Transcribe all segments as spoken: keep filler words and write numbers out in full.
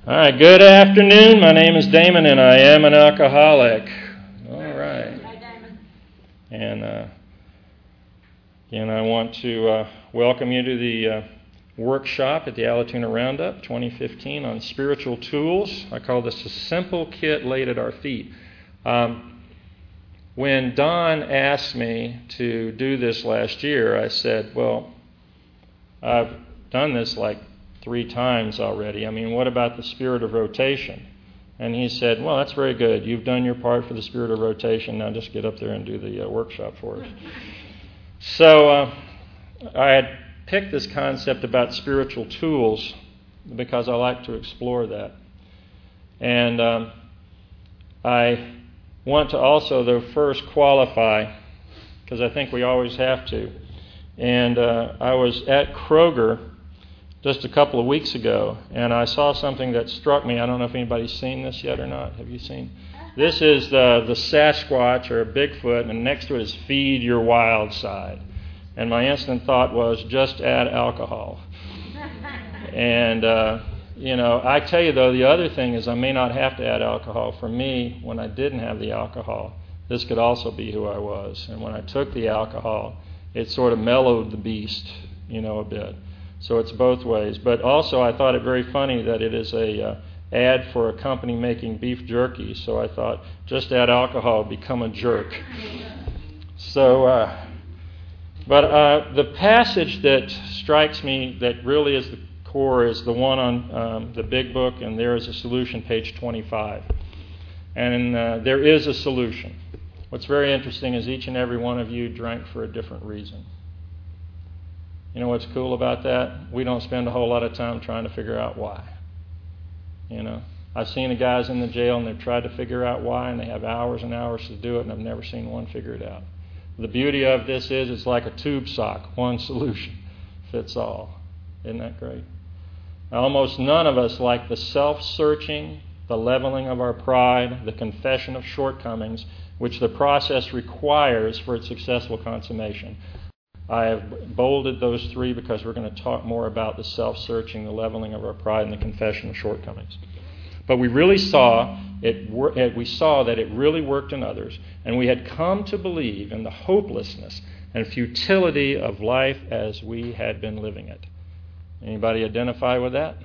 All right, good afternoon. My name is Damon, and I am an alcoholic. All right. Hi, Damon. And uh, again, I want to uh, welcome you to the uh, workshop at the Allatoona Roundup twenty fifteen on spiritual tools. I call this a simple kit laid at our feet. Um, when Don asked me to do this last year, I said, well, I've done this like three times already. I mean, what about the spirit of rotation? And he said, well, that's very good. You've done your part for the spirit of rotation. Now just get up there and do the uh, workshop for us. So uh, I had picked this concept about spiritual tools because I like to explore that. And um, I want to also, though, first qualify, because I think we always have to. And uh, I was at Kroger just a couple of weeks ago, and I saw something that struck me. I don't know if anybody's seen this yet or not. Have you seen? This is the, the Sasquatch or Bigfoot, and next to it is Feed Your Wild Side. And my instant thought was, just add alcohol. And, uh, you know, I tell you, though, the other thing is I may not have to add alcohol. For me, when I didn't have the alcohol, this could also be who I was. And when I took the alcohol, it sort of mellowed the beast, you know, a bit. So it's both ways. But also I thought it very funny that it is a uh, ad for a company making beef jerky. So I thought, just add alcohol, become a jerk. So, uh, but uh, the passage that strikes me that really is the core is the one on um, the big book, and there is a solution, page twenty-five. And uh, there is a solution. What's very interesting is each and every one of you drank for a different reason. You know what's cool about that? We don't spend a whole lot of time trying to figure out why. You know, I've seen the guys in the jail and they've tried to figure out why, and they have hours and hours to do it, and I've never seen one figure it out. The beauty of this is it's like a tube sock. One solution fits all. Isn't that great? Now, almost none of us like the self-searching, the leveling of our pride, the confession of shortcomings, which the process requires for its successful consummation. I have bolded those three because we're going to talk more about the self-searching, the leveling of our pride, and the confession of shortcomings. But we really saw it. We saw that it really worked in others, and we had come to believe in the hopelessness and futility of life as we had been living it. Anybody identify with that?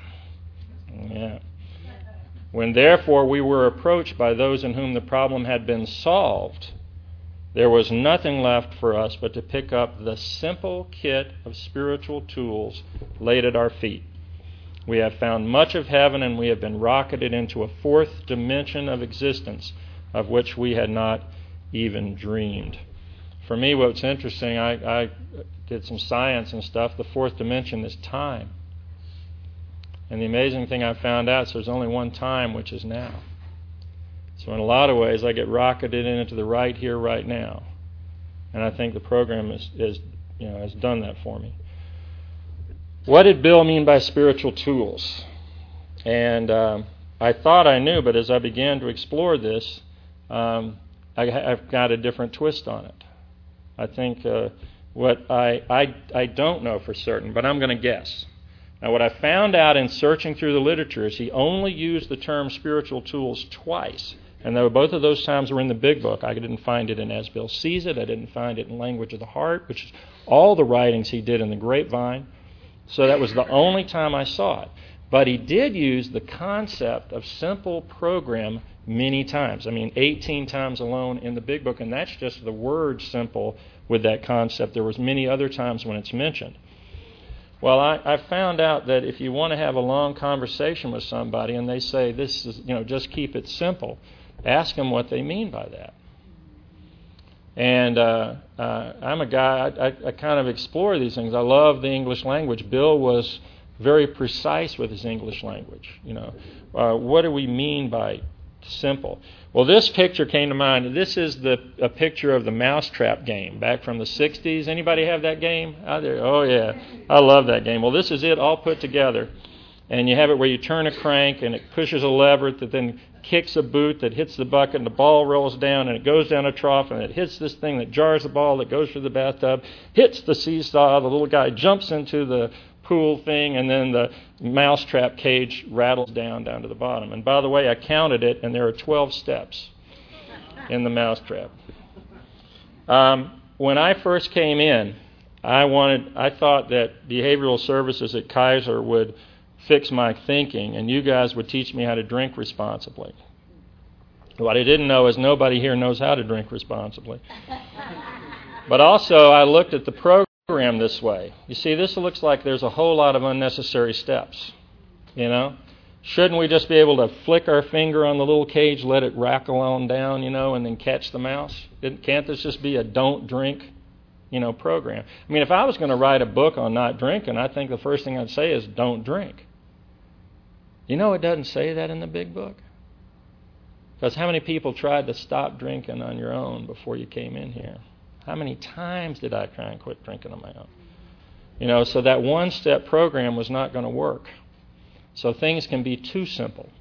Yeah. When therefore we were approached by those in whom the problem had been solved, there was nothing left for us but to pick up the simple kit of spiritual tools laid at our feet. We have found much of heaven, and we have been rocketed into a fourth dimension of existence of which we had not even dreamed. For me, what's interesting, I, I did some science and stuff. The fourth dimension is time. And the amazing thing I found out is there's only one time, which is now. So in a lot of ways, I get rocketed into the right here, right now. And I think the program is, is, you know, has done that for me. What did Bill mean by spiritual tools? And um, I thought I knew, but as I began to explore this, um, I, I've got a different twist on it. I think uh, what I, I I don't know for certain, but I'm going to guess. Now, what I found out in searching through the literature is he only used the term spiritual tools twice. And though both of those times were in the big book, I didn't find it in As Bill Sees It. I didn't find it in Language of the Heart, which is all the writings he did in the Grapevine. So that was the only time I saw it. But he did use the concept of simple program many times. I mean, eighteen times alone in the big book, and that's just the word simple with that concept. There was many other times when it's mentioned. Well, I, I found out that if you want to have a long conversation with somebody and they say, this is, you know, just keep it simple, ask them what they mean by that. And uh, uh, I'm a guy, I, I, I kind of explore these things. I love the English language. Bill was very precise with his English language. You know, uh, what do we mean by simple? Well, this picture came to mind. This is the a picture of the Mousetrap game back from the sixties. Anybody have that game out there? Oh, yeah. I love that game. Well, this is it all put together. And you have it where you turn a crank and it pushes a lever that then kicks a boot that hits the bucket and the ball rolls down and it goes down a trough and it hits this thing that jars the ball that goes through the bathtub, hits the seesaw, the little guy jumps into the pool thing, and then the mousetrap cage rattles down, down to the bottom. And by the way, I counted it, and there are twelve steps in the mousetrap. Um, when I first came in, I wanted, I thought that behavioral services at Kaiser would fix my thinking, and you guys would teach me how to drink responsibly. What I didn't know is nobody here knows how to drink responsibly. But also, I looked at the program this way. You see, this looks like there's a whole lot of unnecessary steps, you know? Shouldn't we just be able to flick our finger on the little cage, let it rackle on down, you know, and then catch the mouse? Can't this just be a don't drink, you know, program? I mean, if I was going to write a book on not drinking, I think the first thing I'd say is don't drink. You know, it doesn't say that in the big book. Because how many people tried to stop drinking on your own before you came in here? How many times did I try and quit drinking on my own? You know, so that one-step program was not going to work. So things can be too simple,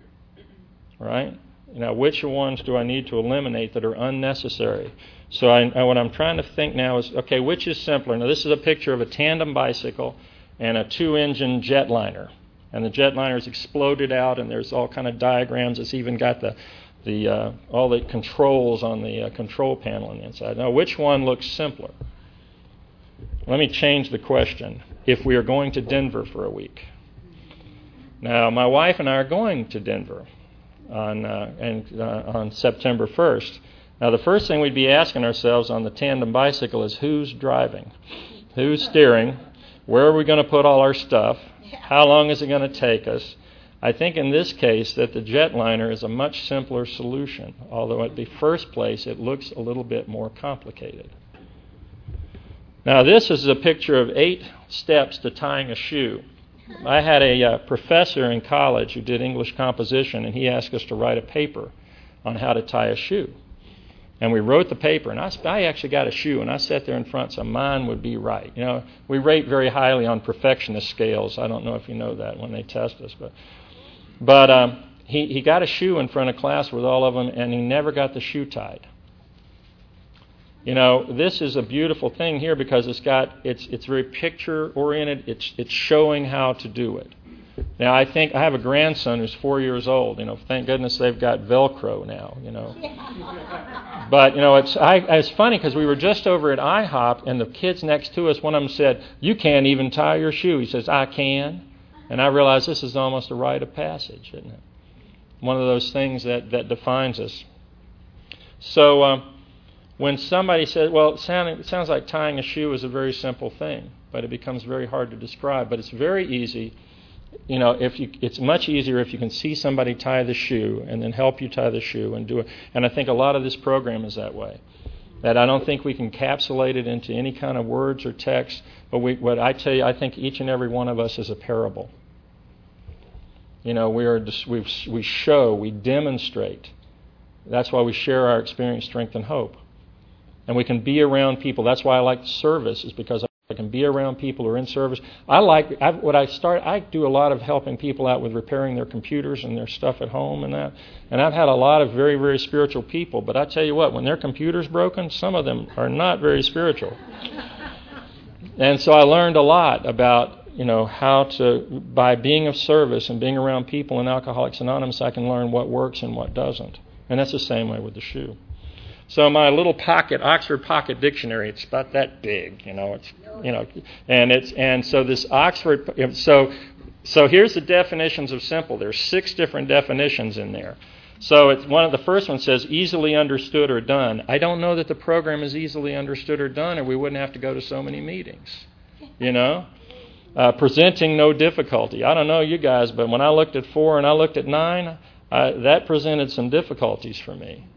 right? You know, which ones do I need to eliminate that are unnecessary? So I, what I'm trying to think now is, okay, which is simpler? Now, this is a picture of a tandem bicycle and a two-engine jetliner. And the jetliner's exploded out, and there's all kind of diagrams. It's even got the the uh, all the controls on the uh, control panel on the inside. Now, which one looks simpler? Let me change the question. If we are going to Denver for a week. Now, my wife and I are going to Denver on uh, and uh, on September first. Now, the first thing we'd be asking ourselves on the tandem bicycle is who's driving, who's steering, where are we going to put all our stuff, how long is it going to take us? I think in this case that the jetliner is a much simpler solution, although at the first place it looks a little bit more complicated. Now, this is a picture of eight steps to tying a shoe. I had a uh, professor in college who did English composition, and he asked us to write a paper on how to tie a shoe. And we wrote the paper, and I, I actually got a shoe, and I sat there in front so mine would be right. You know, we rate very highly on perfectionist scales. I don't know if you know that when they test us. But but um, he, he got a shoe in front of class with all of them, and he never got the shoe tied. You know, this is a beautiful thing here because it's got it's it's very picture-oriented. It's it's showing how to do it. Now, I think I have a grandson who's four years old. You know, thank goodness they've got Velcro now. You know, but you know, it's I, it's funny because we were just over at IHOP, and the kids next to us, one of them said, "You can't even tie your shoe." He says, "I can," and I realized this is almost a rite of passage, isn't it? One of those things that that defines us. So, uh, when somebody says, "Well, it, sound, it sounds like tying a shoe is a very simple thing," but it becomes very hard to describe. But it's very easy. You know, if you, it's much easier if you can see somebody tie the shoe and then help you tie the shoe and do it. And I think a lot of this program is that way. That I don't think we can encapsulate it into any kind of words or text. But we, what I tell you, I think each and every one of us is a parable. You know, we are we we show, we demonstrate. That's why we share our experience, strength, and hope. And we can be around people. That's why I like service, is because I can be around people who are in service. I like I, what I start. I do a lot of helping people out with repairing their computers and their stuff at home and that. And I've had a lot of very, very spiritual people. But I tell you what, when their computer's broken, some of them are not very spiritual. And so I learned a lot about, you know, how to, by being of service and being around people in Alcoholics Anonymous, I can learn what works and what doesn't. And that's the same way with the shoe. So my little pocket, Oxford Pocket Dictionary, it's about that big, you know, it's, you know, and it's, and so this Oxford, so, so here's the definitions of simple. There's six different definitions in there. So it's one of the first one says easily understood or done. I don't know that the program is easily understood or done, or we wouldn't have to go to so many meetings, you know. Uh, presenting no difficulty. I don't know you guys, but when I looked at four and I looked at nine, uh, that presented some difficulties for me.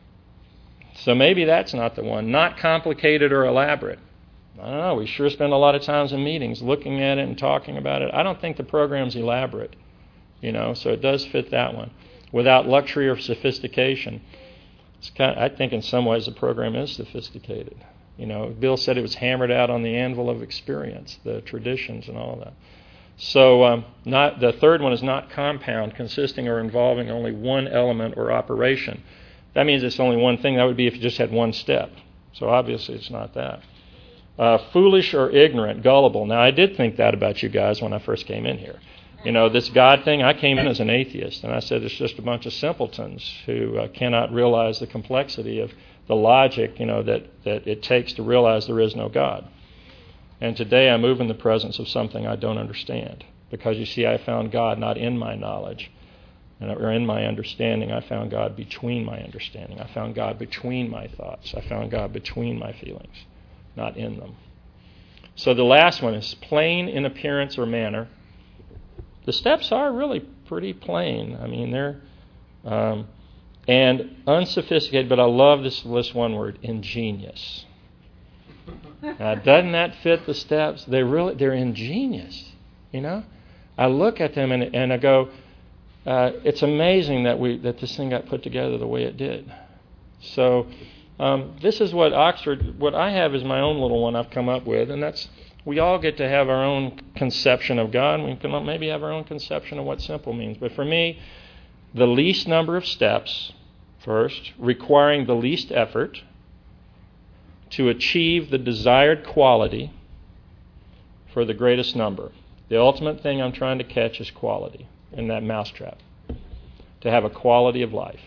So maybe that's not the one. Not complicated or elaborate. I don't know. We sure spend a lot of times in meetings looking at it and talking about it. I don't think the program's elaborate, you know, so it does fit that one. Without luxury or sophistication. It's kind of, I think in some ways the program is sophisticated. You know, Bill said it was hammered out on the anvil of experience, the traditions and all that. So um, not the third one is not compound, consisting or involving only one element or operation. That means it's only one thing. That would be if you just had one step. So obviously it's not that. Uh, foolish or ignorant, gullible. Now, I did think that about you guys when I first came in here. You know, this God thing, I came in as an atheist, and I said it's just a bunch of simpletons who uh, cannot realize the complexity of the logic, you know, that, that it takes to realize there is no God. And today I move in the presence of something I don't understand. Because, you see, I found God not in my knowledge or in my understanding. I found God between my understanding. I found God between my thoughts. I found God between my feelings, not in them. So the last one is plain in appearance or manner. The steps are really pretty plain. I mean, they're um, and unsophisticated, but I love this, this one word, ingenious. Now, doesn't that fit the steps? They really, they're ingenious, you know? I look at them and, and I go, uh, it's amazing that we that this thing got put together the way it did. So um, this is what Oxford, what I have is my own little one I've come up with, and that's, we all get to have our own conception of God, and we can maybe have our own conception of what simple means. But for me, the least number of steps, first, requiring the least effort to achieve the desired quality for the greatest number. The ultimate thing I'm trying to catch is quality in that mousetrap, to have a quality of life.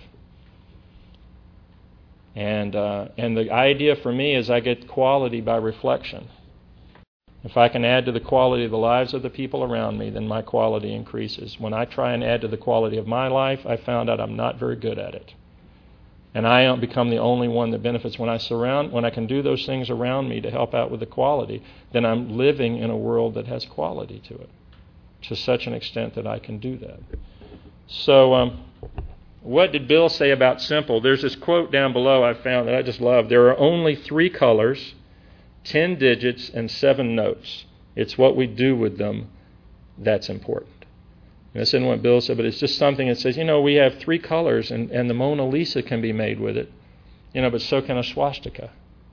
And uh, and the idea for me is I get quality by reflection. If I can add to the quality of the lives of the people around me, then my quality increases. When I try and add to the quality of my life, I found out I'm not very good at it. And I don't become the only one that benefits. When I surround, when I can do those things around me to help out with the quality, then I'm living in a world that has quality to it, to such an extent that I can do that. So, um, what did Bill say about simple? There's this quote down below I found that I just love. There are only three colors, ten digits, and seven notes. It's what we do with them that's important. And this isn't what Bill said, but it's just something that says, you know, we have three colors, and, and the Mona Lisa can be made with it, you know, but so can a swastika.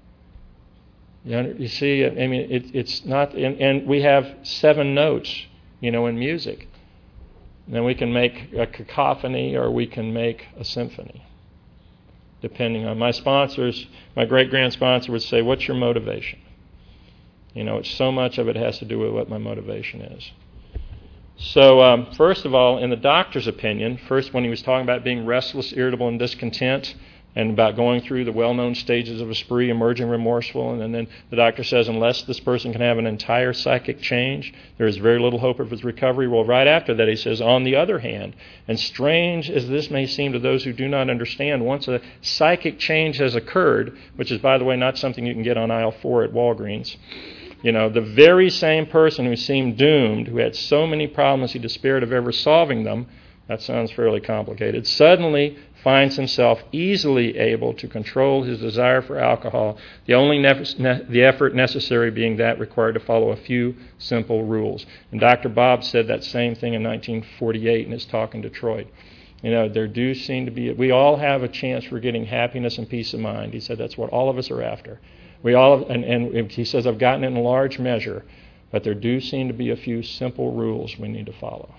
You know, you see, I mean, it, it's not, and, and we have seven notes, you know, in music. And then we can make a cacophony or we can make a symphony, depending on my sponsors. My great-grand sponsor would say, what's your motivation? You know, it's so much of it has to do with what my motivation is. So, um, first of all, in the doctor's opinion, first when he was talking about being restless, irritable, and discontent, and about going through the well-known stages of a spree, emerging remorseful, and then the doctor says unless this person can have an entire psychic change, there is very little hope of his recovery. Well, right after that he says, on the other hand, and strange as this may seem to those who do not understand, once a psychic change has occurred, which is, by the way, not something you can get on aisle four at Walgreens, you know, the very same person who seemed doomed, who had so many problems he despaired of ever solving them, that sounds fairly complicated, suddenly finds himself easily able to control his desire for alcohol, the only nef- ne- the effort necessary being that required to follow a few simple rules. And Doctor Bob said that same thing in nineteen forty-eight in his talk in Detroit. You know, there do seem to be, we all have a chance for getting happiness and peace of mind. He said that's what all of us are after. We all, and, and he says, I've gotten it in large measure, but there do seem to be a few simple rules we need to follow.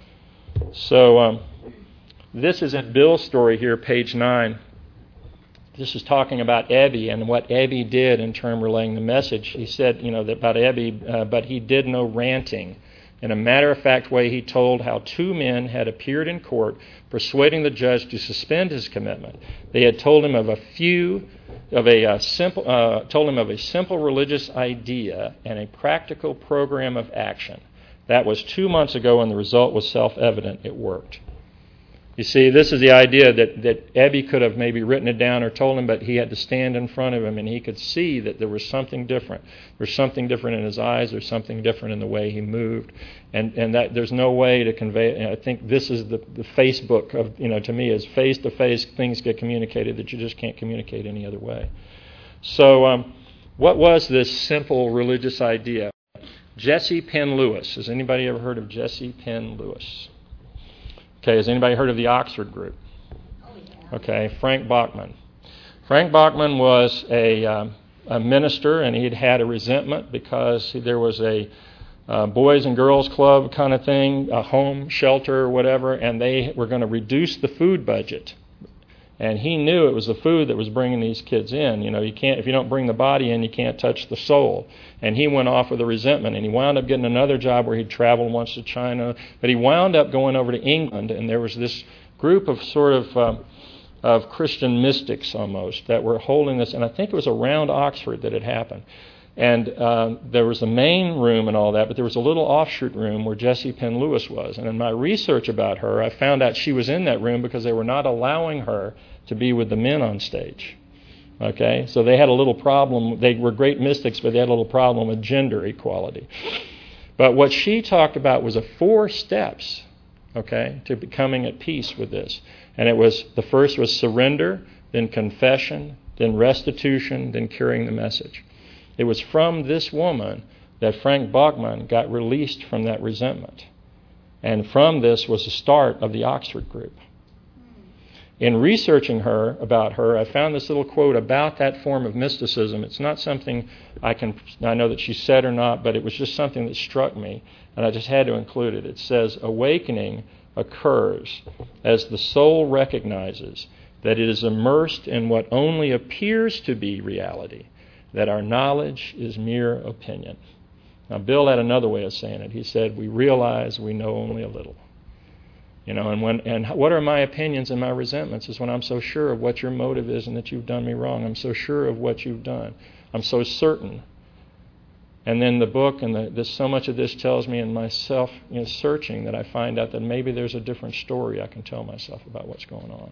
So, um, this is in Bill's story here, page nine. This is talking about Ebby and what Ebby did in terms of relaying the message. He said, you know, that about Ebby, uh, but he did no ranting. In a matter-of-fact way, he told how two men had appeared in court persuading the judge to suspend his commitment. They had told him of a few, of a uh, simple, uh, told him of a simple religious idea and a practical program of action. That was two months ago, and the result was self-evident. It worked. You see, this is the idea that, that Ebby could have maybe written it down or told him, but he had to stand in front of him, and he could see that there was something different. There's something different in his eyes. There's something different in the way he moved, and and that there's no way to convey. And I think this is the, the Facebook of, you know, to me, is face-to-face things get communicated that you just can't communicate any other way. So, um, what was this simple religious idea? Jesse Penn Lewis. Has anybody ever heard of Jesse Penn Lewis? Okay, has anybody heard of the Oxford Group? Okay, Frank Bachman. Frank Bachman was a, um, a minister, and he'd had a resentment because there was a uh, boys and girls club kind of thing, a home shelter or whatever, and they were going to reduce the food budget. And he knew it was the food that was bringing these kids in. You know, you can't if you don't bring the body in, you can't touch the soul. And he went off with a resentment, and he wound up getting another job where he'd traveled once to China. But he wound up going over to England, and there was this group of sort of um, of Christian mystics almost that were holding this, and I think it was around Oxford that it happened. And uh, there was the main room and all that, but there was a little offshoot room where Jessie Penn Lewis was. And in my research about her, I found out she was in that room because they were not allowing her to be with the men on stage. Okay? So they had a little problem. They were great mystics, but they had a little problem with gender equality. But what she talked about was a four steps, okay, to becoming at peace with this. And it was, the first was surrender, then confession, then restitution, then carrying the message. It was from this woman that Frank Bachman got released from that resentment. And from this was the start of the Oxford group. In researching her, about her, I found this little quote about that form of mysticism. It's not something I can, I know that she said or not, but it was just something that struck me, and I just had to include it. It says, awakening occurs as the soul recognizes that it is immersed in what only appears to be reality, that our knowledge is mere opinion. Now, Bill had another way of saying it. He said, we realize we know only a little. You know, and when and what are my opinions and my resentments is when I'm so sure of what your motive is and that you've done me wrong. I'm so sure of what you've done. I'm so certain. And then the book and the, this, so much of this tells me in myself, you know, searching, that I find out that maybe there's a different story I can tell myself about what's going on.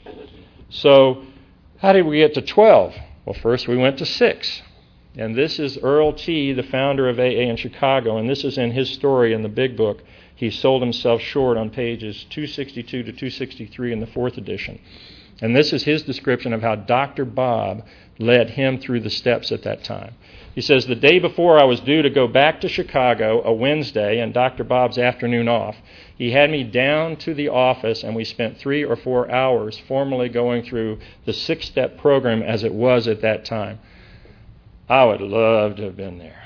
So, how did we get to twelve? Well, first we went to six. And this is Earl T., the founder of A A in Chicago, and this is in his story in the big book. He sold himself short on pages two sixty-two to two sixty-three in the fourth edition. And this is his description of how Doctor Bob led him through the steps at that time. He says, the day before I was due to go back to Chicago, a Wednesday, and Doctor Bob's afternoon off, he had me down to the office, and we spent three or four hours formally going through the six-step program as it was at that time. I would love to have been there.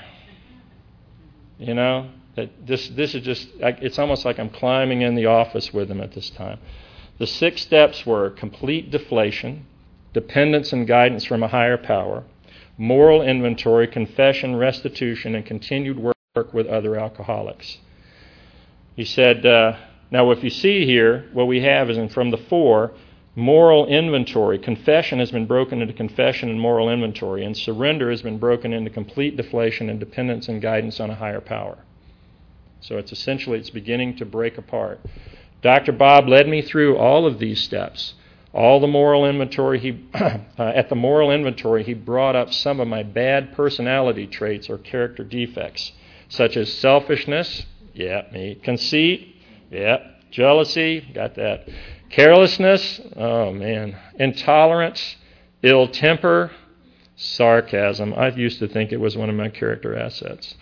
You know, that this this is just, it's almost like I'm climbing in the office with him at this time. The six steps were complete deflation, dependence and guidance from a higher power, moral inventory, confession, restitution, and continued work with other alcoholics. He said, uh, now what you see here, what we have is in from the four, moral inventory. Confession has been broken into confession and moral inventory, and surrender has been broken into complete deflation and dependence and guidance on a higher power. So it's essentially, it's beginning to break apart. Doctor Bob led me through all of these steps. All the moral inventory, he uh, at the moral inventory, he brought up some of my bad personality traits or character defects, such as selfishness, yeah, me, conceit, yeah, jealousy, got that, carelessness, oh man, intolerance, ill temper, sarcasm. I used to think it was one of my character assets,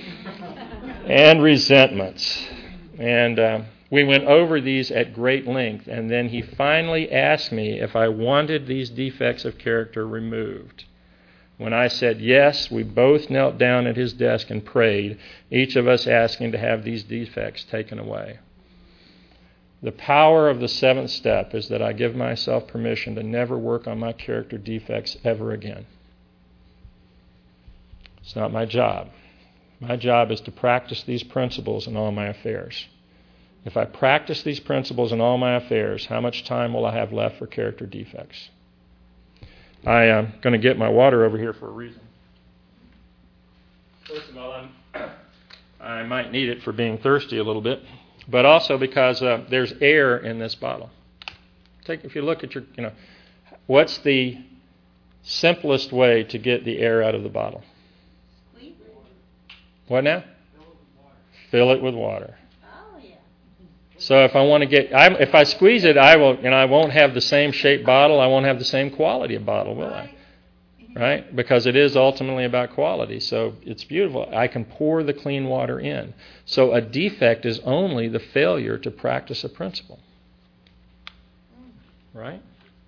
and resentments. And uh, we went over these at great length, and then he finally asked me if I wanted these defects of character removed. When I said yes, we both knelt down at his desk and prayed, each of us asking to have these defects taken away. The power of the seventh step is that I give myself permission to never work on my character defects ever again. It's not my job. My job is to practice these principles in all my affairs. If I practice these principles in all my affairs, how much time will I have left for character defects? I am going to get my water over here for a reason. First of all, I'm, I might need it for being thirsty a little bit, but also because uh, there's air in this bottle. Take, if you look at your, you know, what's the simplest way to get the air out of the bottle? Squeeze it. What now? Fill it with water. Fill it with water. So if I want to get, I, if I squeeze it, I will, and I won't have the same shaped bottle. I won't have the same quality of bottle, will I? Right? Because it is ultimately about quality. So it's beautiful. I can pour the clean water in. So a defect is only the failure to practice a principle. Right?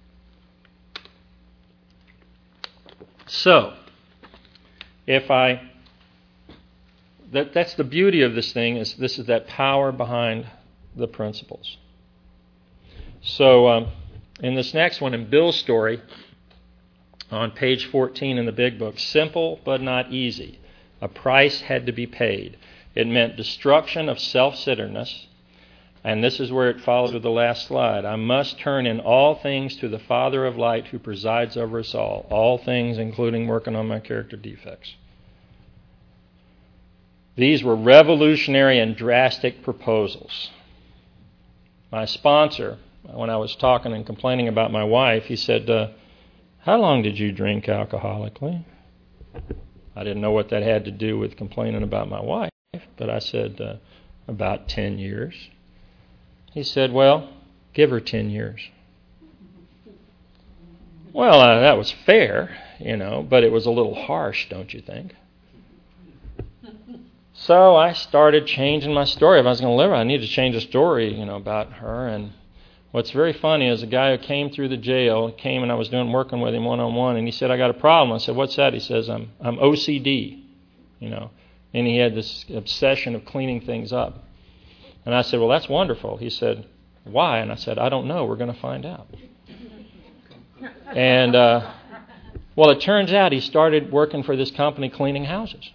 So if I, that that's the beauty of this thing, is this is that power behind the principles. So um, In this next one, in Bill's story, on page fourteen in the big book, simple but not easy. A price had to be paid. It meant destruction of self-centeredness, and this is where it follows with the last slide. I must turn in all things to the Father of light who presides over us all. All things, including working on my character defects. These were revolutionary and drastic proposals. My sponsor, when I was talking and complaining about my wife, he said, uh, how long did you drink alcoholically? I didn't know what that had to do with complaining about my wife, but I said, uh, about ten years. He said, well, give her ten years. Well, uh, that was fair, you know, but it was a little harsh, don't you think? So I started changing my story. If I was going to live, I needed to change the story, you know, about her. And what's very funny is a guy who came through the jail came and I was doing working with him one on one, and he said, "I got a problem." I said, "What's that?" He says, "I'm I'm O C D, you know," and he had this obsession of cleaning things up. And I said, "Well, that's wonderful." He said, "Why?" And I said, "I don't know. We're going to find out." And uh, well, it turns out he started working for this company cleaning houses.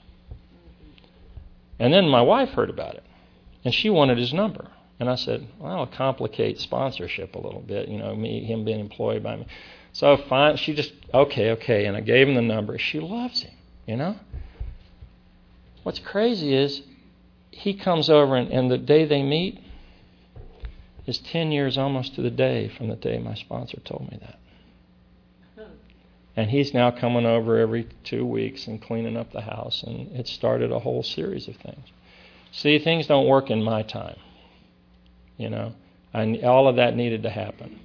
And then my wife heard about it, and she wanted his number. And I said, well, I'll complicate sponsorship a little bit, you know, me, him being employed by me. So fine, she just, okay, okay, and I gave him the number. She loves him, you know. What's crazy is he comes over, and, and the day they meet is ten years almost to the day from the day my sponsor told me that. And he's now coming over every two weeks and cleaning up the house, and it started a whole series of things. See, things don't work in my time. You know, I, all of that needed to happen.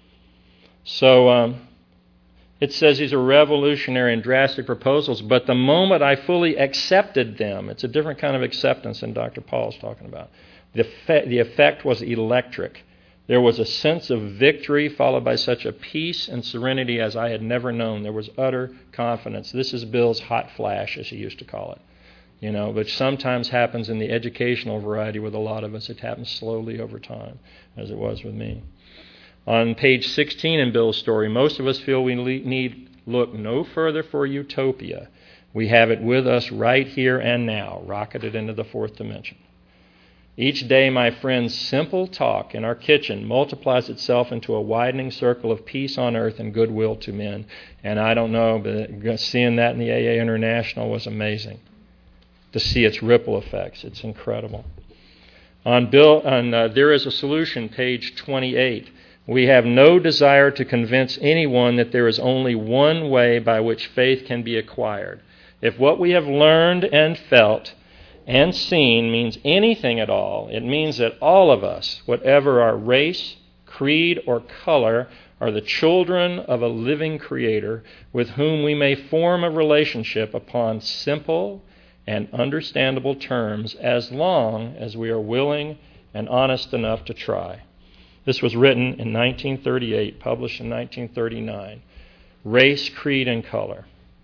So um, it says these are revolutionary and drastic proposals, but the moment I fully accepted them, it's a different kind of acceptance than Doctor Paul is talking about. The effect, the effect was electric. There was a sense of victory followed by such a peace and serenity as I had never known. There was utter confidence. This is Bill's hot flash, as he used to call it. You know, which sometimes happens in the educational variety with a lot of us. It happens slowly over time, as it was with me. On page sixteen in Bill's story, most of us feel we need look no further for utopia. We have it with us right here and now, rocketed into the fourth dimension. Each day, my friends, simple talk in our kitchen multiplies itself into a widening circle of peace on earth and goodwill to men. And I don't know, but seeing that in the A A International was amazing. To see its ripple effects. It's incredible. On Bill, on uh, There Is a Solution, page twenty-eight, we have no desire to convince anyone that there is only one way by which faith can be acquired. If what we have learned and felt and seen means anything at all, it means that all of us, whatever our race, creed, or color, are the children of a living Creator with whom we may form a relationship upon simple and understandable terms as long as we are willing and honest enough to try. This was written in nineteen thirty-eight, published in nineteen thirty-nine. Race, creed, and color.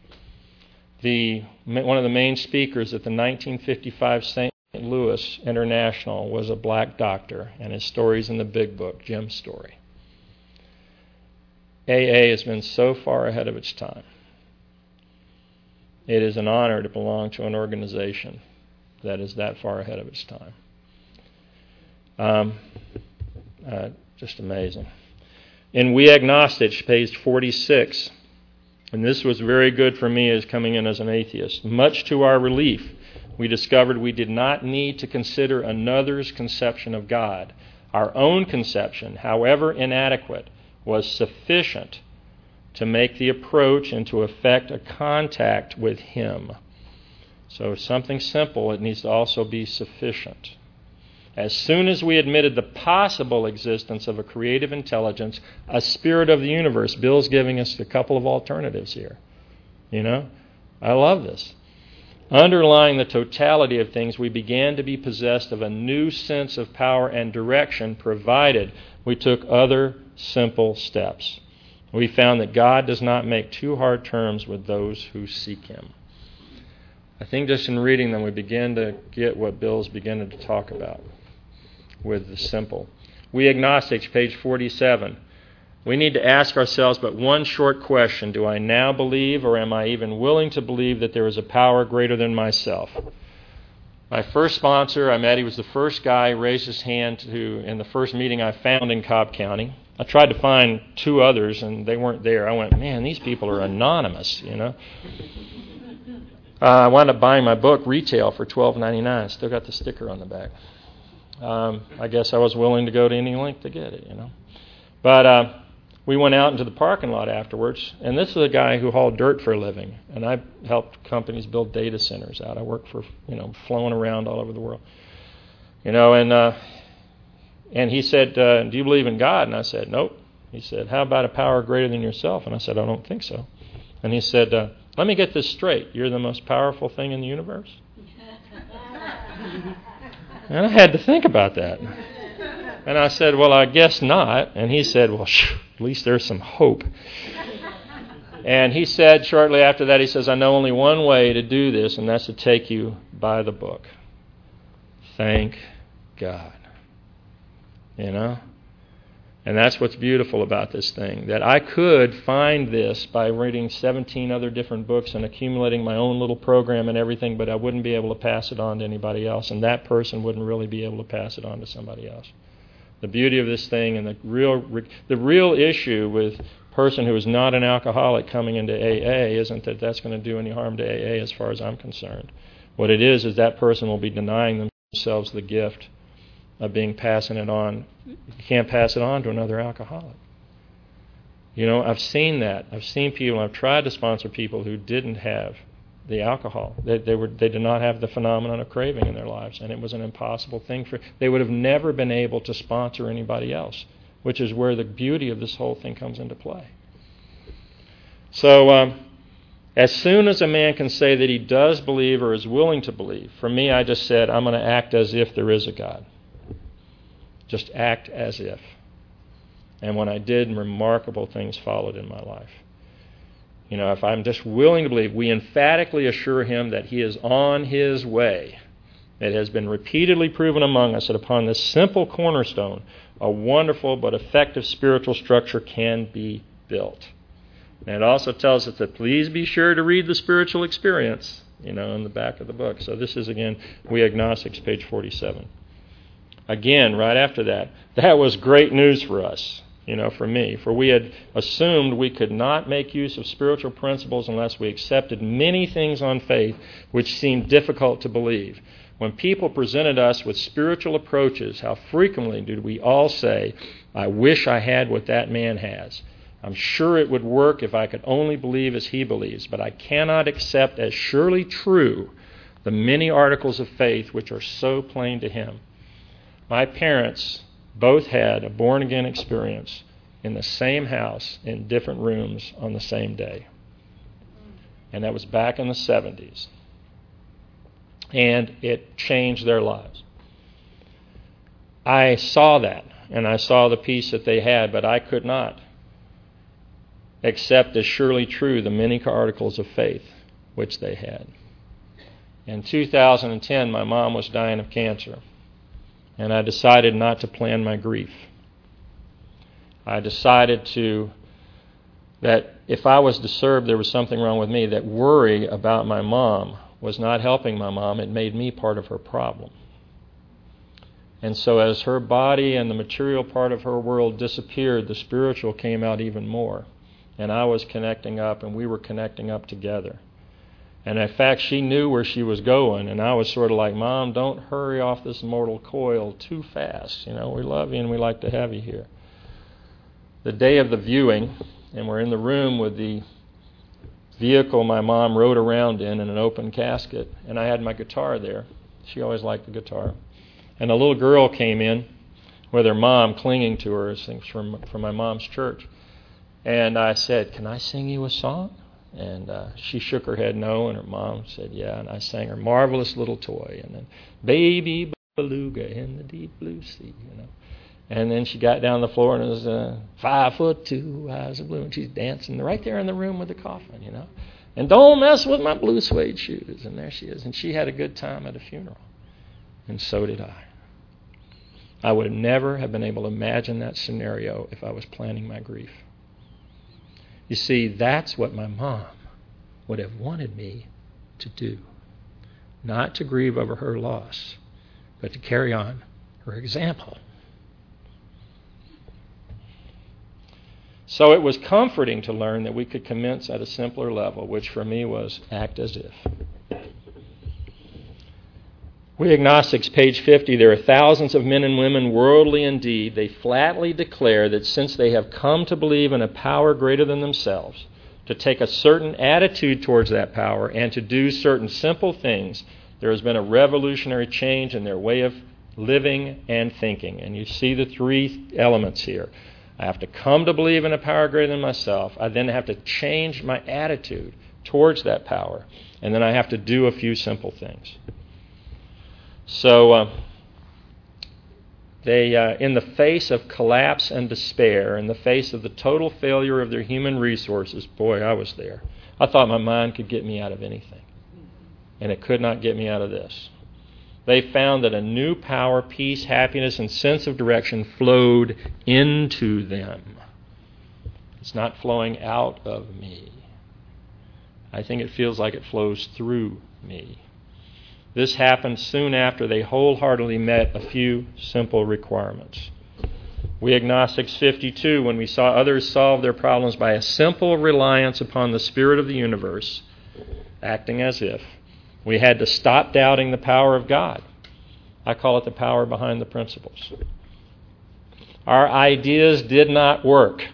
The, one of the main speakers at the nineteen fifty-five Saint Louis International was a black doctor, and his story's in the big book, Jim's Story. A A has been so far ahead of its time. It is an honor to belong to an organization that is that far ahead of its time. Um, uh, just amazing. In We Agnostics, page forty-six, and this was very good for me as coming in as an atheist. Much to our relief, we discovered we did not need to consider another's conception of God. Our own conception, however inadequate, was sufficient to make the approach and to effect a contact with Him. So something simple, it needs to also be sufficient. As soon as we admitted the possible existence of a creative intelligence, a spirit of the universe, Bill's giving us a couple of alternatives here. You know, I love this. Underlying the totality of things, we began to be possessed of a new sense of power and direction, provided we took other simple steps. We found that God does not make too hard terms with those who seek Him. I think just in reading them, we begin to get what Bill's beginning to talk about with the simple. We Agnostics, page forty-seven. we need to ask ourselves but one short question. Do I now believe, or am I even willing to believe that there is a power greater than myself? My first sponsor I met, he was the first guy who raised his hand to in the first meeting I found in Cobb County. I tried to find two others, and they weren't there. I went, man, these people are anonymous, you know. Uh, I wound up buying my book retail for twelve ninety-nine. Still got the sticker on the back. Um, I guess I was willing to go to any length to get it, you know. But uh, we went out into the parking lot afterwards, and this is a guy who hauled dirt for a living, and I helped companies build data centers out. I worked for, you know, flowing around all over the world, you know, and uh, and he said, uh, do you believe in God? And I said, nope. He said, how about a power greater than yourself? And I said, I don't think so. And he said, uh, let me get this straight. You're the most powerful thing in the universe? And I had to think about that. And I said, well, I guess not. And he said, well, shh, at least there's some hope. And he said shortly after that, he says, I know only one way to do this, and that's to take you by the book. Thank God. You know? And that's what's beautiful about this thing, that I could find this by reading seventeen other different books and accumulating my own little program and everything, but I wouldn't be able to pass it on to anybody else, and that person wouldn't really be able to pass it on to somebody else. The beauty of this thing, and the real the real issue with a person who is not an alcoholic coming into A A isn't that that's going to do any harm to A A as far as I'm concerned. What it is is that person will be denying themselves the gift of being passing it on. You can't pass it on to another alcoholic. You know, I've seen that. I've seen people, I've tried to sponsor people who didn't have the alcohol. They, they were they did not have the phenomenon of craving in their lives, and it was an impossible thing for they would have never been able to sponsor anybody else, which is where the beauty of this whole thing comes into play. So um, as soon as a man can say that he does believe or is willing to believe, for me I just said, I'm going to act as if there is a God. Just act as if. And when I did, remarkable things followed in my life. You know, if I'm just willing to believe, we emphatically assure him that he is on his way. It has been repeatedly proven among us that upon this simple cornerstone, a wonderful but effective spiritual structure can be built. And it also tells us that please be sure to read the spiritual experience, you know, in the back of the book. So this is, again, We Agnostics, page forty-seven. Again, right after that, that was great news for us, you know, for me. For we had assumed we could not make use of spiritual principles unless we accepted many things on faith which seemed difficult to believe. When people presented us with spiritual approaches, how frequently did we all say, I wish I had what that man has. I'm sure it would work if I could only believe as he believes, but I cannot accept as surely true the many articles of faith which are so plain to him. My parents both had a born-again experience in the same house in different rooms on the same day. And that was back in the seventies. And it changed their lives. I saw that, and I saw the peace that they had, but I could not accept as surely true the many articles of faith which they had. In two thousand ten, my mom was dying of cancer. And I decided not to plan my grief. I decided to, that if I was disturbed, there was something wrong with me, that worry about my mom was not helping my mom. It made me part of her problem. And so as her body and the material part of her world disappeared, the spiritual came out even more. And I was connecting up, and we were connecting up together. And in fact, she knew where she was going, and I was sort of like, Mom, don't hurry off this mortal coil too fast. You know, we love you and we like to have you here. The day of the viewing, and we're in the room with the vehicle my mom rode around in in an open casket, and I had my guitar there. She always liked the guitar. And a little girl came in with her mom clinging to her, I think from, from my mom's church. And I said, can I sing you a song? And uh, she shook her head no, and her mom said, yeah. And I sang her Marvelous Little Toy, and then Baby Beluga in the Deep Blue Sea, you know. And then she got down on the floor, and it was uh, five foot two, eyes of blue, and she's dancing right there in the room with the coffin, you know. And don't mess with my blue suede shoes. And there she is. And she had a good time at a funeral. And so did I. I would have never have been able to imagine that scenario if I was planning my grief. You see, that's what my mom would have wanted me to do. Not to grieve over her loss, but to carry on her example. So it was comforting to learn that we could commence at a simpler level, which for me was act as if. We agnostics, page fifty, there are thousands of men and women, worldly indeed. They flatly declare that since they have come to believe in a power greater than themselves, to take a certain attitude towards that power and to do certain simple things, there has been a revolutionary change in their way of living and thinking. And you see the three elements here. I have to come to believe in a power greater than myself. I then have to change my attitude towards that power. And then I have to do a few simple things. So, uh, they, uh, in the face of collapse and despair, in the face of the total failure of their human resources, boy, I was there. I thought my mind could get me out of anything. And it could not get me out of this. They found that a new power, peace, happiness, and sense of direction flowed into them. It's not flowing out of me. I think it feels like it flows through me. This happened soon after they wholeheartedly met a few simple requirements. We agnostics fifty-two, when we saw others solve their problems by a simple reliance upon the Spirit of the universe, acting as if, we had to stop doubting the power of God. I call it the power behind the principles. Our ideas did not work.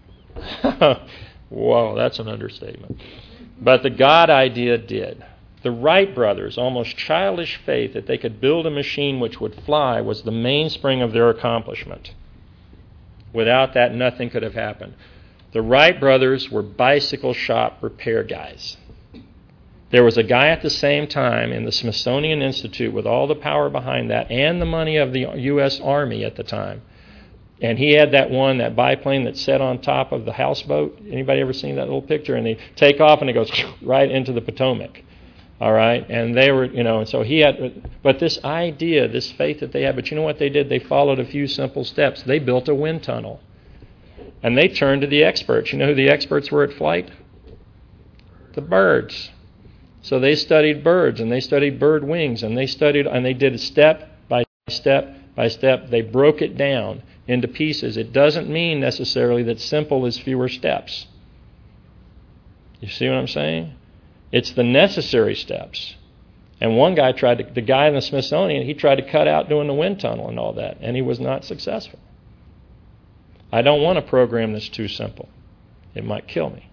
Whoa, that's an understatement. But the God idea did. The Wright brothers' almost childish faith that they could build a machine which would fly was the mainspring of their accomplishment. Without that, nothing could have happened. The Wright brothers were bicycle shop repair guys. There was a guy at the same time in the Smithsonian Institute with all the power behind that and the money of the U S Army at the time. And he had that one, that biplane that sat on top of the houseboat. Anybody ever seen that little picture? And they take off and it goes right into the Potomac. All right? And they were, you know, and so he had, but this idea, this faith that they had, but you know what they did? They followed a few simple steps. They built a wind tunnel. And they turned to the experts. You know who the experts were at flight? The birds. So they studied birds, and they studied bird wings, and they studied, and they did it step by step by step. They broke it down into pieces. It doesn't mean necessarily that simple is fewer steps. You see what I'm saying? It's the necessary steps. And one guy tried to, the guy in the Smithsonian, he tried to cut out doing the wind tunnel and all that, and he was not successful. I don't want a program that's too simple. It might kill me.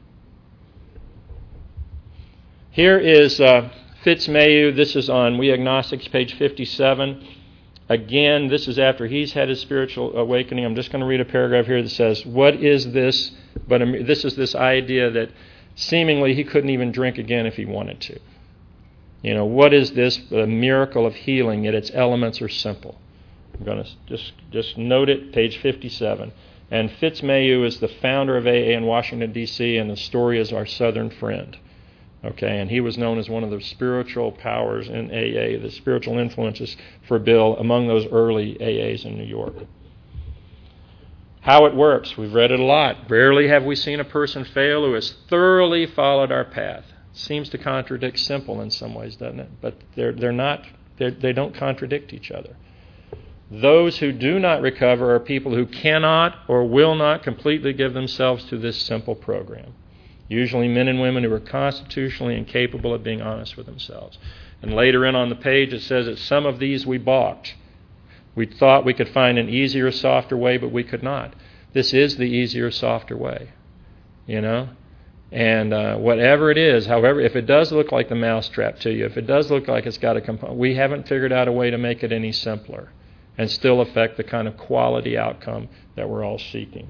Here is uh, Fitzmayu. This is on We Agnostics, page fifty-seven. Again, this is after he's had his spiritual awakening. I'm just going to read a paragraph here that says, what is this? But this is this idea that seemingly he couldn't even drink again if he wanted to. You know, what is this? A miracle of healing, yet its elements are simple. I'm going to just, just note it, page fifty-seven. And Fitzmayu is the founder of A A in Washington, D C, and the story is our southern friend. Okay, and he was known as one of the spiritual powers in A A, the spiritual influences for Bill among those early A As in New York. How it works, we've read it a lot. Rarely have we seen a person fail who has thoroughly followed our path. It seems to contradict simple in some ways, doesn't it? But they're they're not. They're, they don't contradict each other. Those who do not recover are people who cannot or will not completely give themselves to this simple program. Usually men and women who are constitutionally incapable of being honest with themselves. And later in on the page it says that some of these we balked. We thought we could find an easier, softer way, but we could not. This is the easier, softer way. You know? And uh, whatever it is, however, if it does look like the mousetrap to you, if it does look like it's got a component, we haven't figured out a way to make it any simpler and still affect the kind of quality outcome that we're all seeking.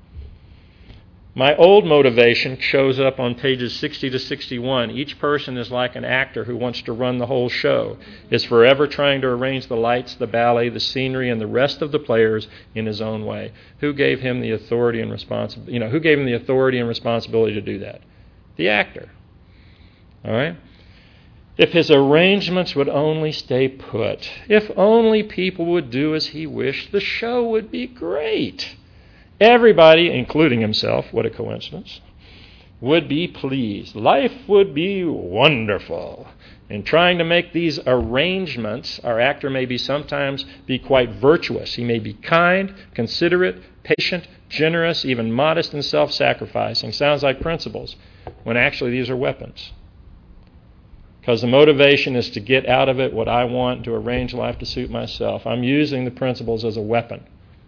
My old motivation shows up on pages sixty to sixty-one. Each person is like an actor who wants to run the whole show, is forever trying to arrange the lights, the ballet, the scenery, and the rest of the players in his own way. Who gave him the authority and responsibility? You know, who gave him the authority and responsibility to do that? The actor. All right? If his arrangements would only stay put, if only people would do as he wished, the show would be great. Everybody, including himself, what a coincidence, would be pleased. Life would be wonderful. In trying to make these arrangements, our actor may be sometimes be quite virtuous. He may be kind, considerate, patient, generous, even modest and self-sacrificing. Sounds like principles, when actually these are weapons. Because the motivation is to get out of it what I want, to arrange life to suit myself. I'm using the principles as a weapon.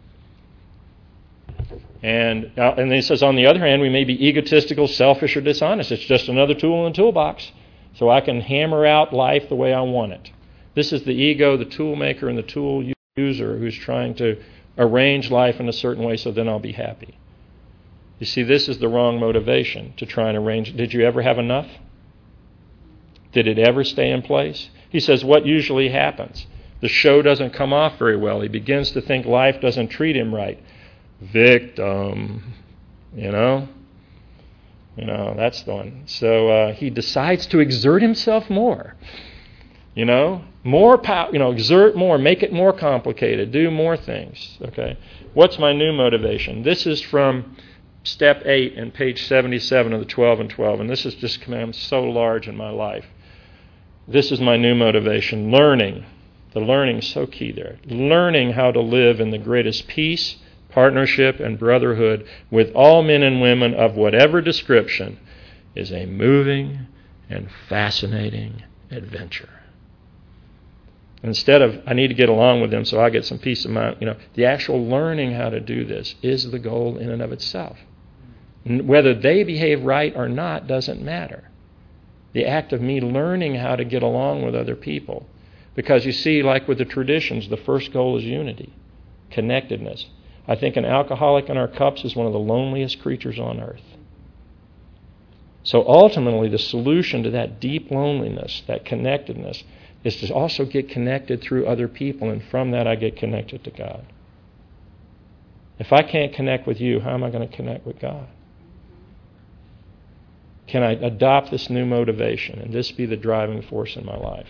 And, uh, and he says, on the other hand, we may be egotistical, selfish, or dishonest. It's just another tool in the toolbox. So I can hammer out life the way I want it. This is the ego, the tool maker, and the tool user who's trying to arrange life in a certain way so then I'll be happy. You see, this is the wrong motivation to try and arrange. Did you ever have enough? Did it ever stay in place? He says, what usually happens? The show doesn't come off very well. He begins to think life doesn't treat him right. Victim, you know? You know, that's the one. So uh, he decides to exert himself more. You know, more power, you know, exert more, make it more complicated, do more things. Okay. What's my new motivation? This is from step eight and page seventy-seven of the twelve and twelve, and this has just come so large in my life. This is my new motivation, learning. The learning is so key there. Learning how to live in the greatest peace, partnership, and brotherhood with all men and women of whatever description is a moving and fascinating adventure. Instead of, I need to get along with them so I get some peace of mind, you know, the actual learning how to do this is the goal in and of itself. Whether they behave right or not doesn't matter. The act of me learning how to get along with other people. Because you see, like with the traditions, the first goal is unity, connectedness. I think an alcoholic in our cups is one of the loneliest creatures on earth. So ultimately, the solution to that deep loneliness, that connectedness, is to also get connected through other people, and from that I get connected to God. If I can't connect with you, how am I going to connect with God? Can I adopt this new motivation and this be the driving force in my life?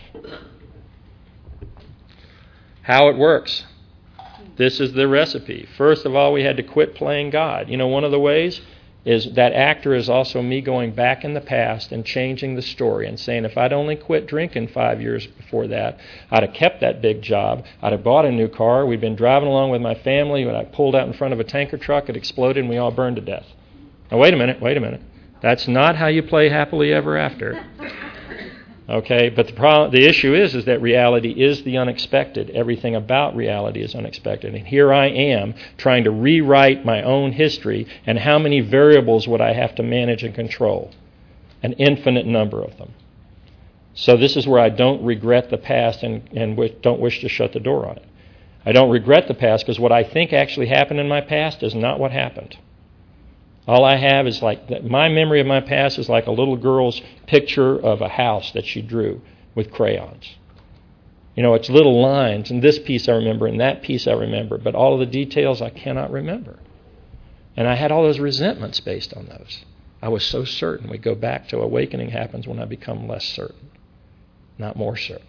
How it works. This is the recipe. First of all, we had to quit playing God. You know, one of the ways is that actor is also me going back in the past and changing the story and saying, if I'd only quit drinking five years before that, I'd have kept that big job. I'd have bought a new car. We'd been driving along with my family. When I pulled out in front of a tanker truck, it exploded and we all burned to death. Now, wait a minute, wait a minute. That's not how you play happily ever after. Okay, but the problem, the issue is, is that reality is the unexpected. Everything about reality is unexpected. And here I am trying to rewrite my own history, and how many variables would I have to manage and control? An infinite number of them. So this is where I don't regret the past and, and w- don't wish to shut the door on it. I don't regret the past because what I think actually happened in my past is not what happened. All I have is like, my memory of my past is like a little girl's picture of a house that she drew with crayons. You know, it's little lines, and this piece I remember, and that piece I remember, but all of the details I cannot remember. And I had all those resentments based on those. I was so certain. We go back to awakening happens when I become less certain, not more certain.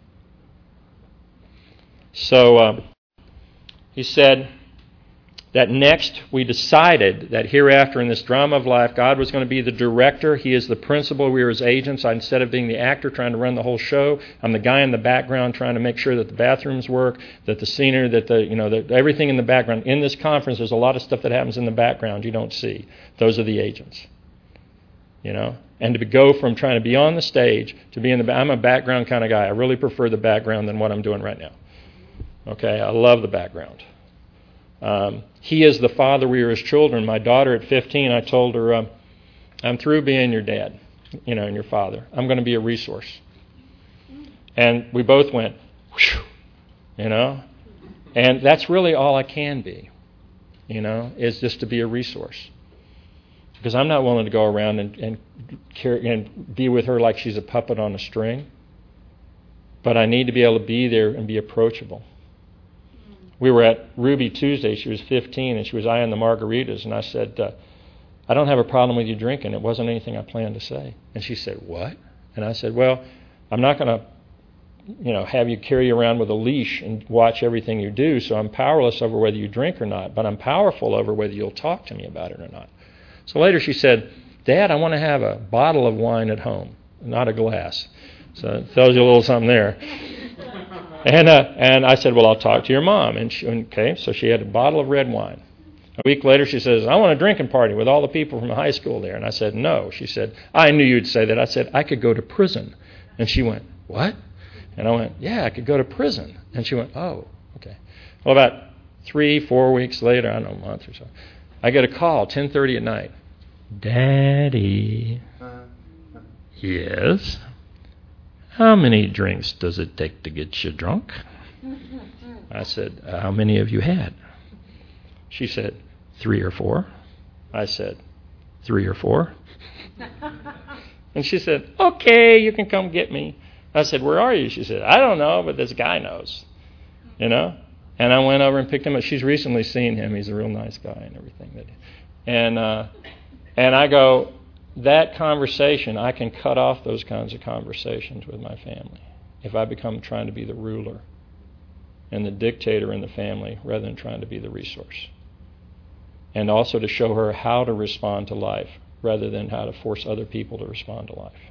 So uh, he said that next we decided that hereafter in this drama of life, God was going to be the director. He is the principal. We are his agents. I, instead of being the actor trying to run the whole show, I'm the guy in the background trying to make sure that the bathrooms work, that the scenery, that the you know, that everything in the background. In this conference, there's a lot of stuff that happens in the background you don't see. Those are the agents. You know, and to go from trying to be on the stage to be in the. I'm a background kind of guy. I really prefer the background than what I'm doing right now. Okay, I love the background. Um, he is the father. We are his children. My daughter at fifteen, I told her, um, I'm through being your dad, you know, and your father. I'm going to be a resource. And we both went, whew, you know. And that's really all I can be, you know, is just to be a resource. Because I'm not willing to go around and, and, carry, and be with her like she's a puppet on a string. But I need to be able to be there and be approachable. We were at Ruby Tuesday. She was fifteen, and she was eyeing the margaritas. And I said, uh, I don't have a problem with you drinking. It wasn't anything I planned to say. And she said, what? And I said, well, I'm not going to, you know, have you carry you around with a leash and watch everything you do, so I'm powerless over whether you drink or not, but I'm powerful over whether you'll talk to me about it or not. So later she said, Dad, I want to have a bottle of wine at home, not a glass. So it tells you a little something there. And uh, and I said, well, I'll talk to your mom. And she, okay, so she had a bottle of red wine. A week later, she says, I want a drinking party with all the people from the high school there. And I said, no. She said, I knew you'd say that. I said, I could go to prison. And she went, what? And I went, yeah, I could go to prison. And she went, oh, okay. Well, about three, four weeks later, I don't know, a month or so, I get a call, ten thirty at night. Daddy. Yes? How many drinks does it take to get you drunk? I said, how many have you had? She said, three or four. I said, three or four. And she said, okay, you can come get me. I said, where are you? She said, I don't know, but this guy knows. You know? And I went over and picked him up. She's recently seen him. He's a real nice guy and everything. And, uh, and I go, that conversation, I can cut off those kinds of conversations with my family if I become trying to be the ruler and the dictator in the family rather than trying to be the resource. And also to show her how to respond to life rather than how to force other people to respond to life.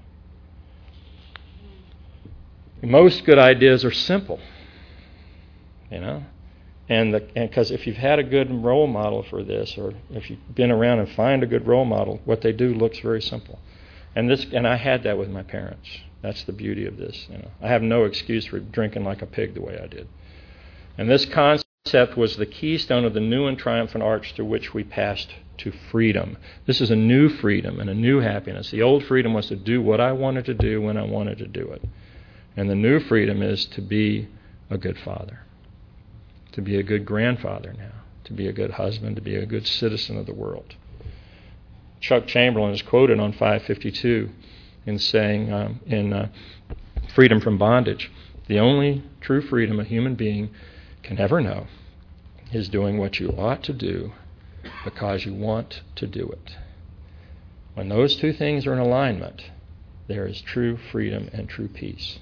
Most good ideas are simple, you know, and because if you've had a good role model for this, or if you've been around and find a good role model, what they do looks very simple. And this, and I had that with my parents. That's the beauty of this. You know, I have no excuse for drinking like a pig the way I did. And this concept was the keystone of the new and triumphant arch through which we passed to freedom. This is a new freedom and a new happiness. The old freedom was to do what I wanted to do when I wanted to do it. And the new freedom is to be a good father, to be a good grandfather now, to be a good husband, to be a good citizen of the world. Chuck Chamberlain is quoted on five fifty-two in saying, um, in uh, Freedom from Bondage, the only true freedom a human being can ever know is doing what you ought to do because you want to do it. When those two things are in alignment, there is true freedom and true peace.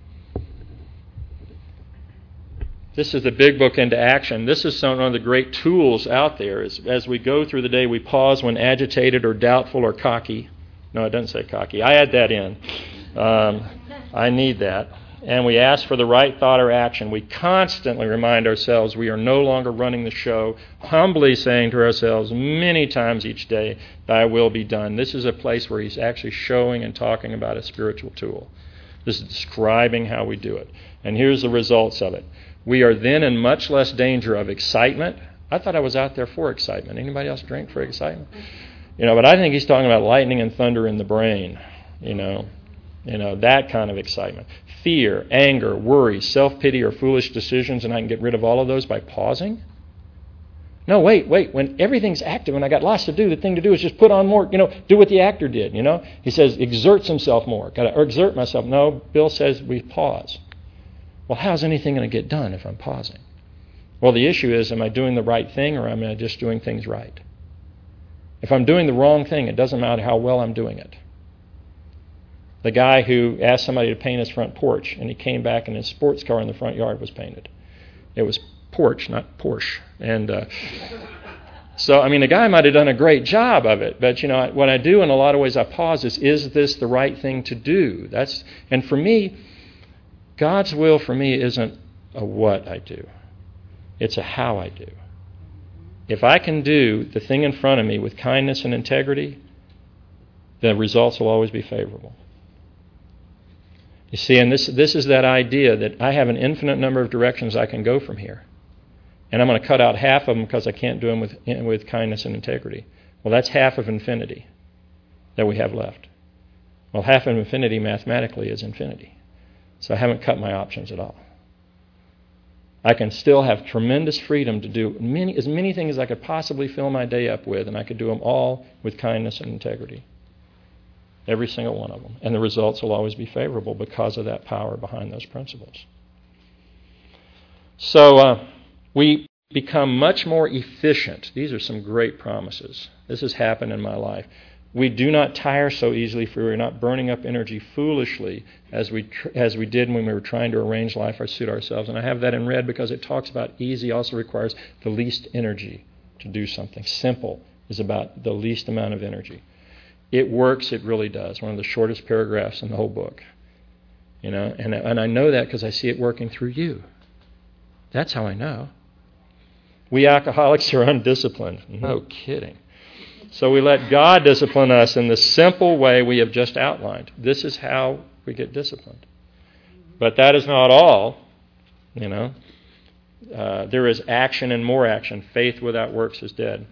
This is the big book into action. This is some, one of the great tools out there. As, as we go through the day, we pause when agitated or doubtful or cocky. No, it doesn't say cocky. I add that in. Um, I need that. And we ask for the right thought or action. We constantly remind ourselves we are no longer running the show, humbly saying to ourselves many times each day, thy will be done. This is a place where he's actually showing and talking about a spiritual tool. This is describing how we do it. And here's the results of it. We are then in much less danger of excitement. I thought I was out there for excitement. Anybody else drink for excitement? You know, but I think he's talking about lightning and thunder in the brain. You know, you know that kind of excitement. Fear, anger, worry, self-pity, or foolish decisions, and I can get rid of all of those by pausing? No, wait, wait. When everything's active and I got lots to do, the thing to do is just put on more, you know, do what the actor did, you know. He says, exerts himself more. Got to or exert myself. No, Bill says we pause. Well, how's anything going to get done if I'm pausing? Well, the issue is, am I doing the right thing or am I just doing things right? If I'm doing the wrong thing, it doesn't matter how well I'm doing it. The guy who asked somebody to paint his front porch, and he came back and his sports car in the front yard was painted. It was porch, not Porsche. And uh, so, I mean, the guy might have done a great job of it, but, you know, what I do in a lot of ways, I pause is, is this the right thing to do? That's, and for me, God's will for me isn't a what I do. It's a how I do. If I can do the thing in front of me with kindness and integrity, the results will always be favorable. You see, and this this is that idea that I have an infinite number of directions I can go from here. And I'm going to cut out half of them because I can't do them with, with kindness and integrity. Well, that's half of infinity that we have left. Well, half of infinity mathematically is infinity. So I haven't cut my options at all. I can still have tremendous freedom to do many, as many things as I could possibly fill my day up with, and I could do them all with kindness and integrity. Every single one of them. And the results will always be favorable because of that power behind those principles. So uh, we become much more efficient. These are some great promises. This has happened in my life. We do not tire so easily, for we are not burning up energy foolishly as we tr- as we did when we were trying to arrange life or suit ourselves. And I have that in red because it talks about easy also requires the least energy to do something. Simple is about the least amount of energy. It works, it really does. One of the shortest paragraphs in the whole book. You know, and, and I know that because I see it working through you. That's how I know. We alcoholics are undisciplined. No kidding. So we let God discipline us in the simple way we have just outlined. This is how we get disciplined. But that is not all, you know. Uh, there is action and more action. Faith without works is dead.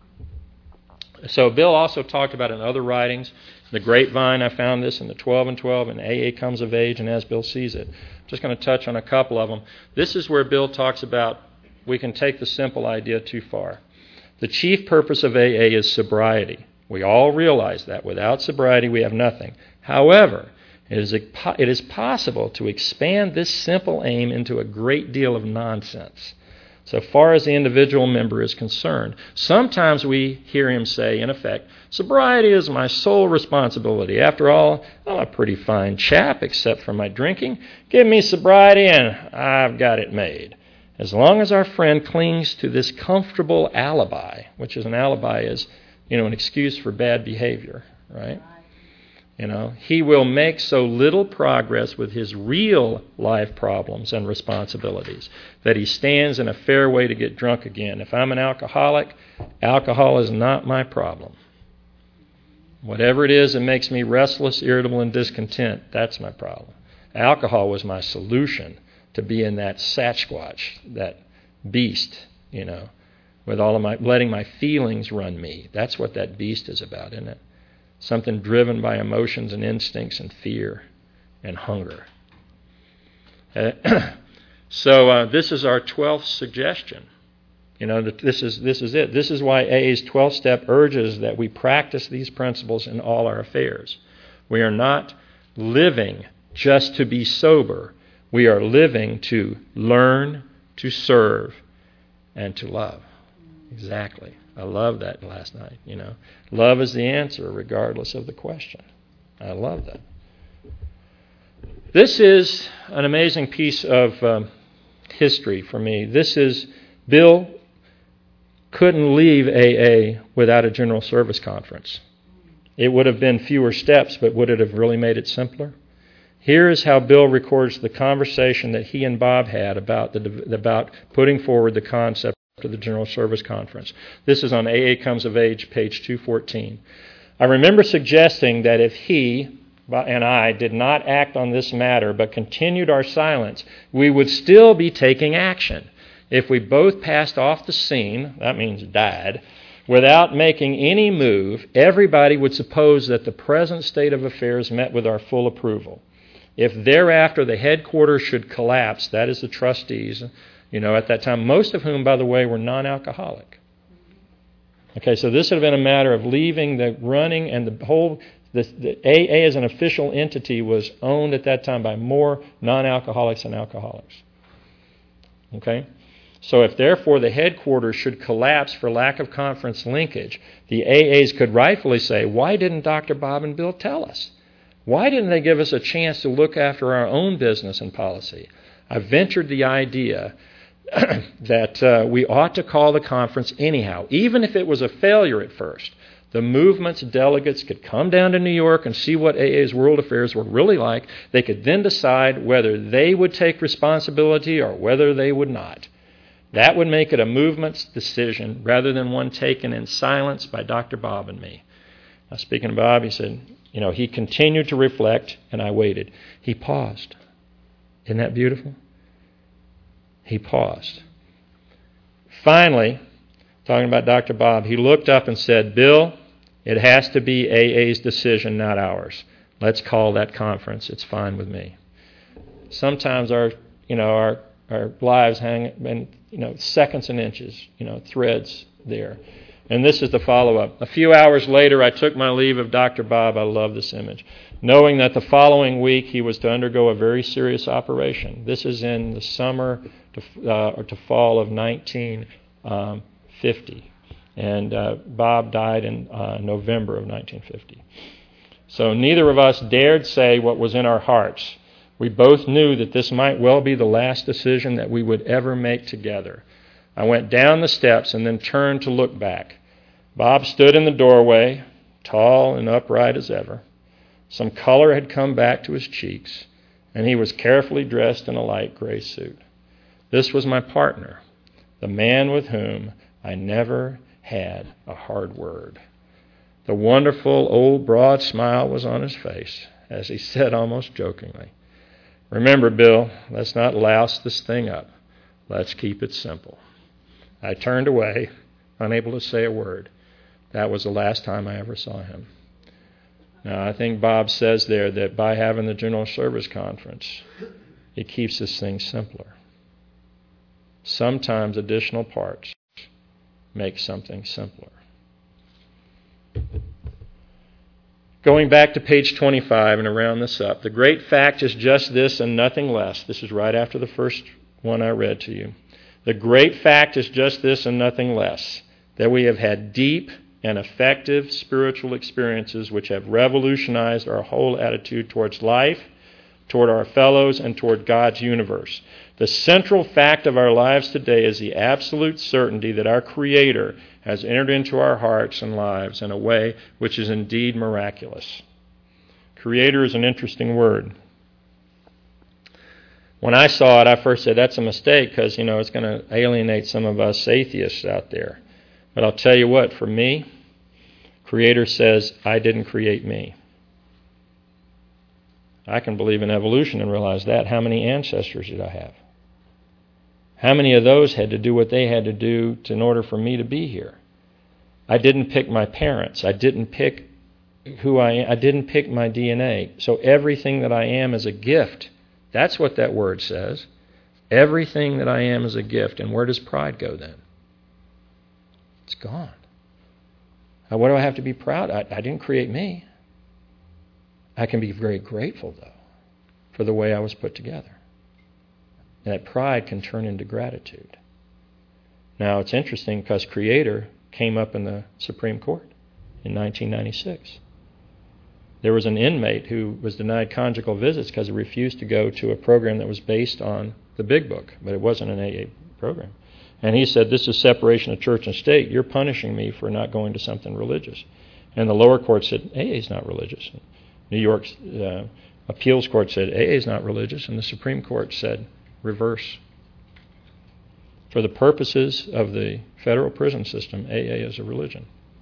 So Bill also talked about in other writings, the Grapevine, I found this in the twelve and twelve, and A A Comes of Age, and As Bill Sees It. I'm just going to touch on a couple of them. This is where Bill talks about we can take the simple idea too far. The chief purpose of A A is sobriety. We all realize that. Without sobriety, we have nothing. However, it is, a, it is possible to expand this simple aim into a great deal of nonsense, so far as the individual member is concerned. Sometimes we hear him say, in effect, sobriety is my sole responsibility. After all, I'm a pretty fine chap, except for my drinking. Give me sobriety and I've got it made. As long as our friend clings to this comfortable alibi, which is an alibi is, you know, an excuse for bad behavior, right? You know, he will make so little progress with his real life problems and responsibilities that he stands in a fair way to get drunk again. If I'm an alcoholic, alcohol is not my problem. Whatever it is that makes me restless, irritable, and discontent, that's my problem. Alcohol was my solution to be in that Sasquatch, that beast, you know, with all of my, letting my feelings run me. That's what that beast is about, isn't it? Something driven by emotions and instincts and fear and hunger. Uh, so uh, this is our twelfth suggestion. You know, this is this is it. This is why A A's twelfth step urges that we practice these principles in all our affairs. We are not living just to be sober. We are living to learn, to serve, and to love. Exactly. I love that last night, you know. Love is the answer regardless of the question. I love that. This is an amazing piece of um, history for me. This is, Bill couldn't leave A A without a general service conference. It would have been fewer steps, but would it have really made it simpler? Here is how Bill records the conversation that he and Bob had about the about putting forward the concept of the General Service Conference. This is on A A Comes of Age, page two fourteen. I remember suggesting that if he and I did not act on this matter but continued our silence, we would still be taking action. If we both passed off the scene, that means died, without making any move, everybody would suppose that the present state of affairs met with our full approval. If thereafter the headquarters should collapse, that is the trustees, you know, at that time, most of whom, by the way, were non-alcoholic. Okay, so this would have been a matter of leaving the running, and the whole, the, the A A as an official entity was owned at that time by more non-alcoholics than alcoholics. Okay? So if therefore the headquarters should collapse for lack of conference linkage, the A As could rightfully say, why didn't Doctor Bob and Bill tell us? Why didn't they give us a chance to look after our own business and policy? I ventured the idea that uh, we ought to call the conference anyhow, even if it was a failure at first. The movement's delegates could come down to New York and see what A A's world affairs were really like. They could then decide whether they would take responsibility or whether they would not. That would make it a movement's decision rather than one taken in silence by Doctor Bob and me. Now, speaking of Bob, he said, you know, he continued to reflect, and I waited. He paused. Isn't that beautiful? He paused. Finally, talking about Doctor Bob, he looked up and said, Bill, it has to be A A's decision, not ours. Let's call that conference. It's fine with me. Sometimes our, you know, our, our lives hang in, you know, seconds and inches, you know, threads there. And this is the follow-up. A few hours later, I took my leave of Doctor Bob. I love this image. Knowing that the following week he was to undergo a very serious operation. This is in the summer to, uh, or to fall of nineteen fifty. And uh, Bob died in uh, November of nineteen fifty. So neither of us dared say what was in our hearts. We both knew that this might well be the last decision that we would ever make together. I went down the steps and then turned to look back. Bob stood in the doorway, tall and upright as ever. Some color had come back to his cheeks, and he was carefully dressed in a light gray suit. This was my partner, the man with whom I never had a hard word. The wonderful old broad smile was on his face as he said almost jokingly, "Remember, Bill, let's not louse this thing up. Let's keep it simple." I turned away, unable to say a word. That was the last time I ever saw him. Now, I think Bob says there that by having the General Service Conference, it keeps this thing simpler. Sometimes additional parts make something simpler. Going back to page twenty-five and to round this up, the great fact is just this and nothing less. This is right after the first one I read to you. The great fact is just this and nothing less, that we have had deep and effective spiritual experiences which have revolutionized our whole attitude towards life, toward our fellows, and toward God's universe. The central fact of our lives today is the absolute certainty that our Creator has entered into our hearts and lives in a way which is indeed miraculous. Creator is an interesting word. When I saw it, I first said, that's a mistake because, you know, it's going to alienate some of us atheists out there. But I'll tell you what, for me, Creator says, I didn't create me. I can believe in evolution and realize that. How many ancestors did I have? How many of those had to do what they had to do to, in order for me to be here? I didn't pick my parents. I didn't pick who I am. I didn't pick my D N A. So everything that I am is a gift. That's what that word says. Everything that I am is a gift. And where does pride go then? It's gone. Now, what do I have to be proud of? I, I didn't create me. I can be very grateful, though, for the way I was put together. And that pride can turn into gratitude. Now, it's interesting because Creator came up in the Supreme Court in nineteen ninety-six. There was an inmate who was denied conjugal visits because he refused to go to a program that was based on the Big Book, but it wasn't an A A program. And he said, this is separation of church and state. You're punishing me for not going to something religious. And the lower court said, A A is not religious. New York's uh, appeals court said, A A is not religious. And the Supreme Court said, reverse. For the purposes of the federal prison system, A A is a religion.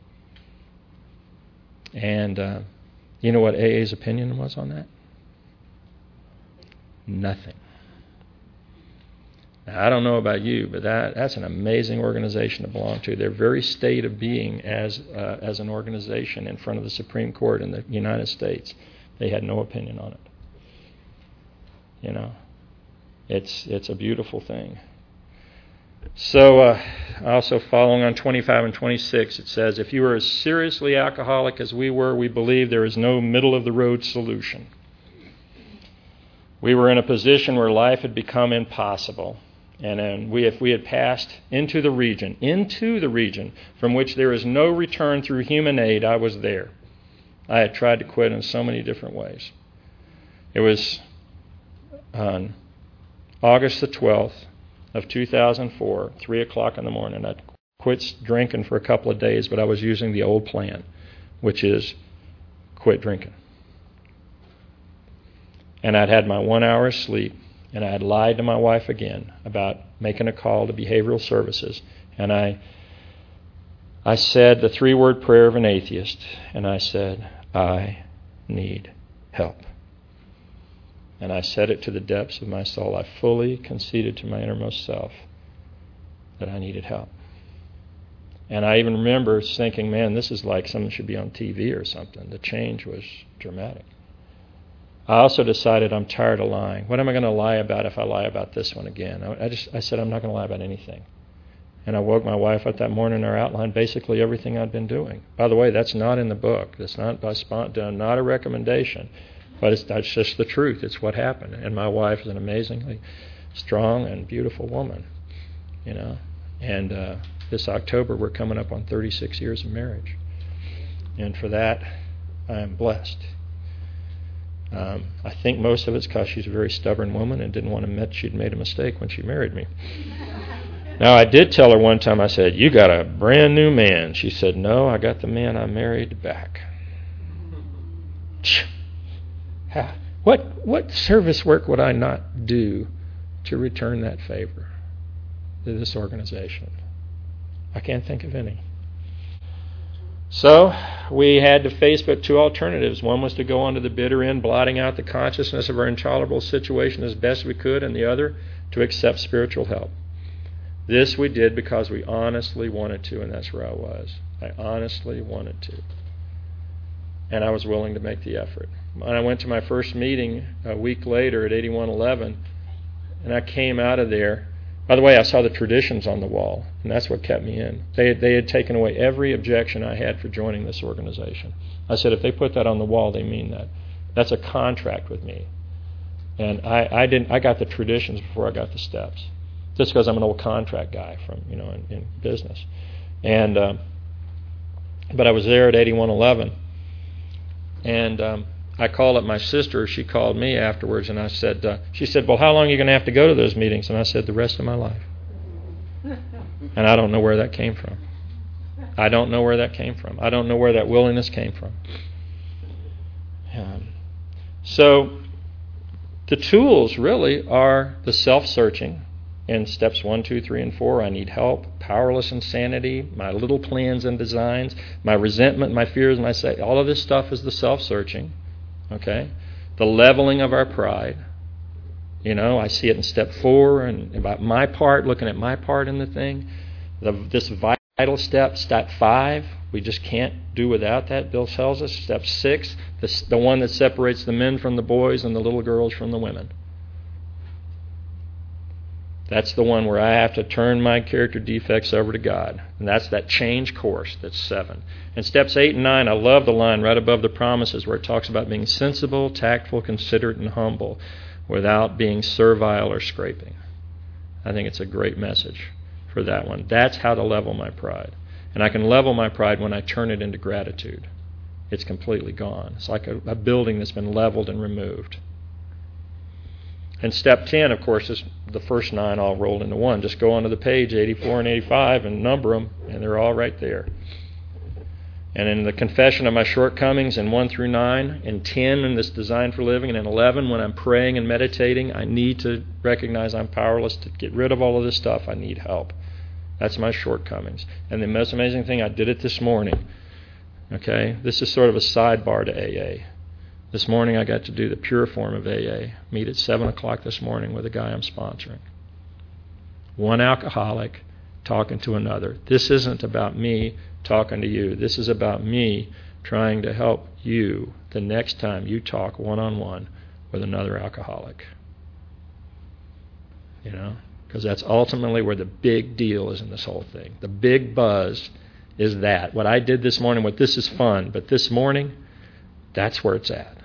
And uh, you know what A A's opinion was on that? Nothing. Now, I don't know about you, but that, that's an amazing organization to belong to. Their very state of being as uh, as an organization in front of the Supreme Court in the United States, they had no opinion on it. You know, it's it's a beautiful thing. So uh, also following on twenty-five and twenty-six, it says, if you are as seriously alcoholic as we were, we believe there is no middle-of-the-road solution. We were in a position where life had become impossible. And then we, if we had passed into the region, into the region from which there is no return through human aid, I was there. I had tried to quit in so many different ways. It was on August the twelfth of two thousand four, three o'clock in the morning. I'd quit drinking for a couple of days, but I was using the old plan, which is quit drinking. And I'd had my one hour of sleep. And I had lied to my wife again about making a call to behavioral services. And I I said the three-word prayer of an atheist. And I said, I need help. And I said it to the depths of my soul. I fully conceded to my innermost self that I needed help. And I even remember thinking, man, this is like something should be on T V or something. The change was dramatic. I also decided I'm tired of lying. What am I going to lie about if I lie about this one again? I, I just I said I'm not going to lie about anything. And I woke my wife up that morning and I outlined basically everything I'd been doing. By the way, that's not in the book. That's not by spont- not a recommendation. But it's, that's just the truth. It's what happened. And my wife is an amazingly strong and beautiful woman, you know. And uh, this October, we're coming up on thirty-six years of marriage. And for that, I am blessed. Um, I think most of it's because she's a very stubborn woman and didn't want to admit she'd made a mistake when she married me. Now, I did tell her one time, I said, you got a brand new man. She said, no, I got the man I married back. What, what service work would I not do to return that favor to this organization? I can't think of any. So we had to face but two alternatives. One was to go on to the bitter end, blotting out the consciousness of our intolerable situation as best we could, and the other, to accept spiritual help. This we did because we honestly wanted to, and that's where I was. I honestly wanted to. And I was willing to make the effort. When I went to my first meeting a week later at eighty-one eleven, and I came out of there. By the way, I saw the traditions on the wall, and that's what kept me in. They had, they had taken away every objection I had for joining this organization. I said, if they put that on the wall, they mean that. That's a contract with me. And I, I didn't. I got the traditions before I got the steps, just because I'm an old contract guy from you know in, in business. And um, but I was there at eighty-one eleven, and um, I called up my sister. She called me afterwards, and I said, uh, she said, well, how long are you going to have to go to those meetings? And I said, the rest of my life. And I don't know where that came from. I don't know where that came from. I don't know where that willingness came from. Um, so the tools really are the self-searching in steps one, two, three, and four. I need help, powerless insanity, my little plans and designs, my resentment, my fears, my say. All of this stuff is the self-searching. Okay? The leveling of our pride. You know, I see it in step four and about my part, looking at my part in the thing. The, this vital step, step five, we just can't do without that, Bill tells us. Step six, the, the one that separates the men from the boys and the little girls from the women. That's the one where I have to turn my character defects over to God. And that's that change course. That's seven. And steps eight and nine, I love the line right above the promises where it talks about being sensible, tactful, considerate, and humble without being servile or scraping. I think it's a great message for that one. That's how to level my pride. And I can level my pride when I turn it into gratitude. It's completely gone. It's like a, a building that's been leveled and removed. And step ten, of course, is the first nine all rolled into one. Just go onto the page, eighty-four and eighty-five, and number them, and they're all right there. And in the confession of my shortcomings in one through nine, in ten in this design for living, and in eleven when I'm praying and meditating, I need to recognize I'm powerless to get rid of all of this stuff. I need help. That's my shortcomings. And the most amazing thing, I did it this morning. Okay? This is sort of a sidebar to A A. This morning I got to do the pure form of A A. Meet at seven o'clock this morning with a guy I'm sponsoring. One alcoholic talking to another. This isn't about me talking to you. This is about me trying to help you the next time you talk one-on-one with another alcoholic. You know? Because that's ultimately where the big deal is in this whole thing. The big buzz is that. What I did this morning, what this is fun, but this morning, that's where it's at.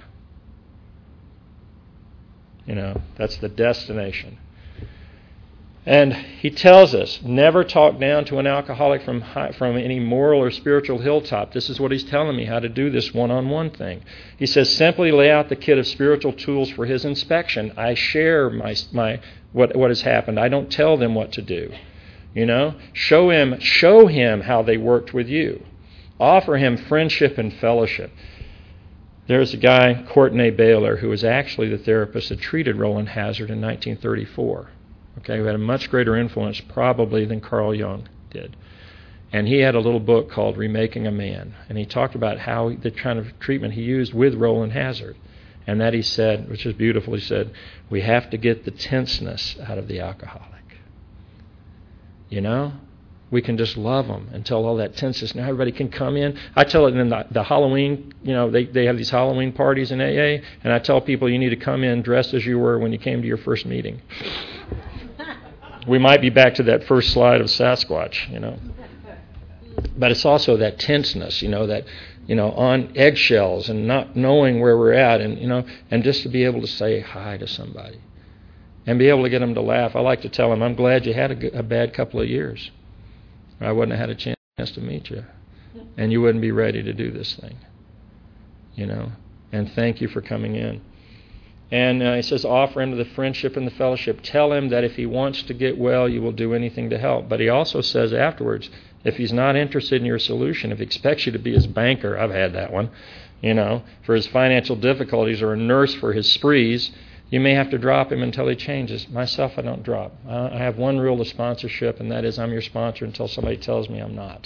You know, that's the destination. And he tells us, never talk down to an alcoholic from high, from any moral or spiritual hilltop. This is what he's telling me, how to do this one-on-one thing. He says, simply lay out the kit of spiritual tools for his inspection. I share my my what what has happened. I don't tell them what to do. You know, show him show him how they worked with you. Offer him friendship and fellowship. There's a guy, Courtney Baylor, who was actually the therapist that treated Roland Hazard in nineteen thirty-four. Okay, who had a much greater influence probably than Carl Jung did. And he had a little book called Remaking a Man. And he talked about how the kind of treatment he used with Roland Hazard. And that he said, which is beautiful, he said, we have to get the tenseness out of the alcoholic. You know? We can just love them until all that tenseness. Now everybody can come in. I tell it in the, the Halloween, you know, they, they have these Halloween parties in A A, and I tell people you need to come in dressed as you were when you came to your first meeting. We might be back to that first slide of Sasquatch, you know. But it's also that tenseness, you know, that, you know, on eggshells and not knowing where we're at, and, you know, and just to be able to say hi to somebody and be able to get them to laugh. I like to tell them, I'm glad you had a, good, a bad couple of years. or I wouldn't have had a chance to meet you. And you wouldn't be ready to do this thing. You know? And thank you for coming in. And uh, he says, offer him the friendship and the fellowship. Tell him that if he wants to get well, you will do anything to help. But he also says afterwards, if he's not interested in your solution, if he expects you to be his banker, I've had that one, you know, for his financial difficulties, or a nurse for his sprees, you may have to drop him until he changes. Myself, I don't drop. I have one rule of sponsorship, and that is I'm your sponsor until somebody tells me I'm not.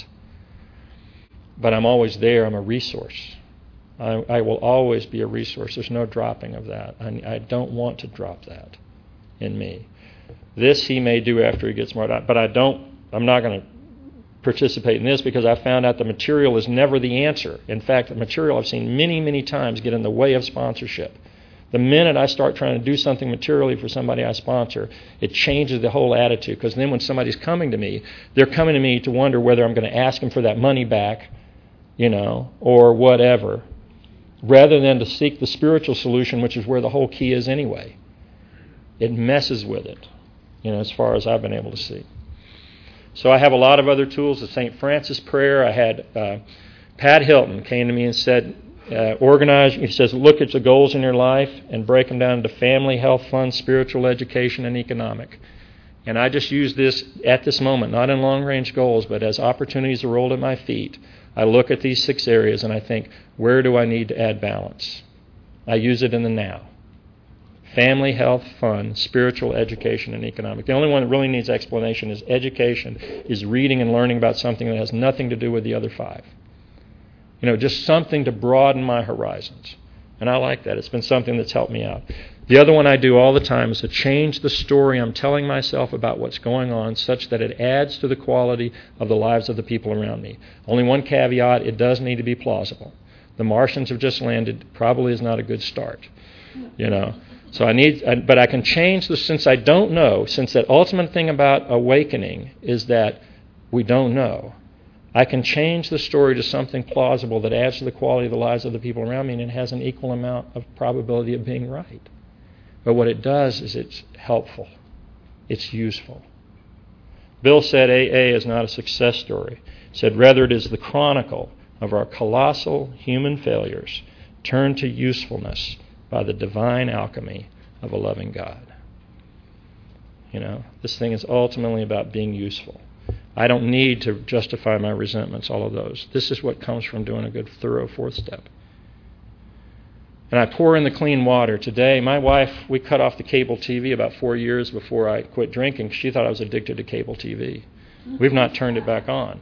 But I'm always there. I'm a resource. I, I will always be a resource. There's no dropping of that. I, I don't want to drop that in me. This he may do after he gets more, but I don't, I'm not going to participate in this because I found out the material is never the answer. In fact, the material I've seen many, many times get in the way of sponsorship. The minute I start trying to do something materially for somebody I sponsor, it changes the whole attitude, because then when somebody's coming to me, they're coming to me to wonder whether I'm going to ask them for that money back, you know, or whatever, rather than to seek the spiritual solution, which is where the whole key is anyway. It messes with it, you know, as far as I've been able to see. So I have a lot of other tools. The Saint Francis prayer. I had uh, Pat Hilton came to me and said, uh, organize, he says, look at the goals in your life and break them down into family, health, fun, spiritual, education, and economic. And I just use this at this moment, not in long-range goals, but as opportunities are rolled at my feet. I look at these six areas and I think, where do I need to add balance? I use it in the now. Family, health, fun, spiritual, education, and economic. The only one that really needs explanation is education, is reading and learning about something that has nothing to do with the other five. You know, just something to broaden my horizons. And I like that. It's been something that's helped me out. The other one I do all the time is to change the story I'm telling myself about what's going on such that it adds to the quality of the lives of the people around me. Only one caveat, it does need to be plausible. The Martians have just landed, probably is not a good start. You know, so I need, but I can change this, since I don't know, since that ultimate thing about awakening is that we don't know. I can change the story to something plausible that adds to the quality of the lives of the people around me, and it has an equal amount of probability of being right. But what it does is it's helpful. It's useful. Bill said A A is not a success story. He said rather it is the chronicle of our colossal human failures turned to usefulness by the divine alchemy of a loving God. You know, this thing is ultimately about being useful. I don't need to justify my resentments, all of those. This is what comes from doing a good, thorough fourth step. And I pour in the clean water. Today, my wife, we cut off the cable T V about four years before I quit drinking. She thought I was addicted to cable T V. We've not turned it back on.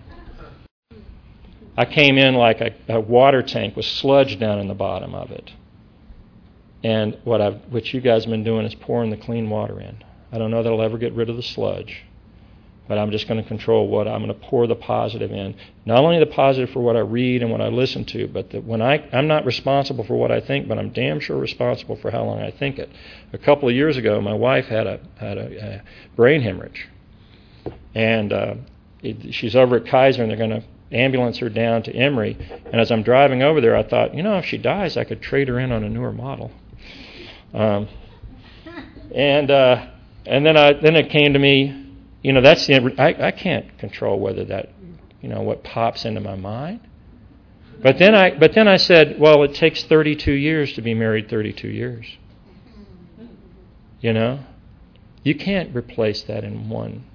I came in like a, a water tank with sludge down in the bottom of it. And what I've, what you guys have been doing is pouring the clean water in. I don't know that I'll ever get rid of the sludge, but I'm just going to control what I'm going to pour the positive in. Not only the positive for what I read and what I listen to, but that when I, I'm not responsible for what I think, but I'm damn sure responsible for how long I think it. A couple of years ago, my wife had a had a, a brain hemorrhage, and uh, it, she's over at Kaiser, and they're going to ambulance her down to Emory. And as I'm driving over there, I thought, you know, if she dies, I could trade her in on a newer model. Um, and uh, and then I then it came to me. You know, that's the I, I can't control whether that, you know, what pops into my mind. But then I but then I said, well, it takes thirty-two years to be married thirty-two years. You know? You can't replace that in one.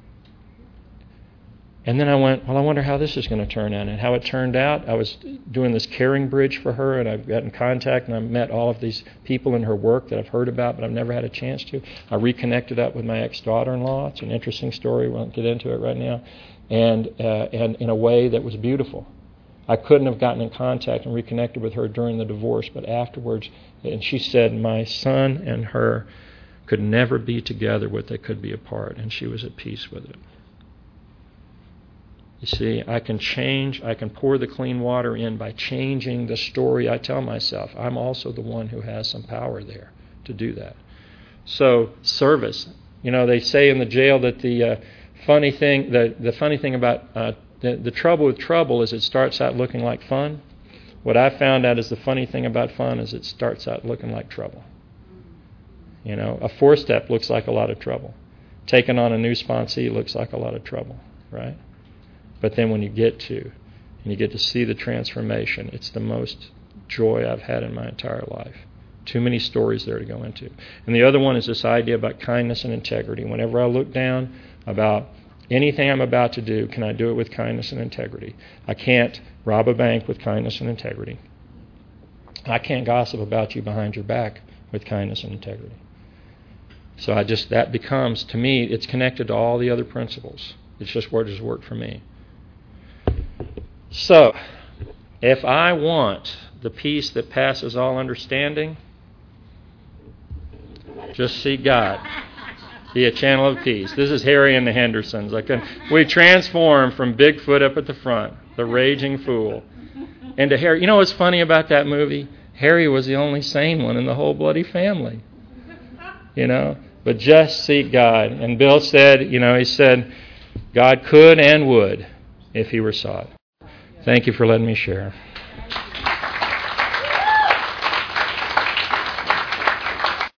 And then I went, well, I wonder how this is going to turn out. And how it turned out, I was doing this caring bridge for her, and I've got in contact, and I've met all of these people in her work that I've heard about, but I've never had a chance to. I reconnected up with my ex-daughter-in-law. It's an interesting story. We won't get into it right now. And, uh, and in a way that was beautiful. I couldn't have gotten in contact and reconnected with her during the divorce, but afterwards, and she said my son and her could never be together, but they could be apart, and she was at peace with it. You see, I can change, I can pour the clean water in by changing the story I tell myself. I'm also the one who has some power there to do that. So, service. You know, they say in the jail that the uh, funny thing, the, the funny thing about uh, the, the trouble with trouble is it starts out looking like fun. What I found out is the funny thing about fun is it starts out looking like trouble. You know, a four-step looks like a lot of trouble. Taking on a new sponsee looks like a lot of trouble, right? But then when you get to, and you get to see the transformation, it's the most joy I've had in my entire life. Too many stories there to go into. And the other one is this idea about kindness and integrity. Whenever I look down about anything I'm about to do, can I do it with kindness and integrity? I can't rob a bank with kindness and integrity. I can't gossip about you behind your back with kindness and integrity. So I just, that becomes, to me, it's connected to all the other principles. It's just what has worked for me. So, if I want the peace that passes all understanding, just seek God. Be a channel of peace. This is Harry and the Hendersons. I can, we transformed from Bigfoot up at the front, the raging fool, into Harry. You know what's funny about that movie? Harry was the only sane one in the whole bloody family. You know? But just seek God. And Bill said, you know, he said, God could and would if he were sought. Thank you for letting me share.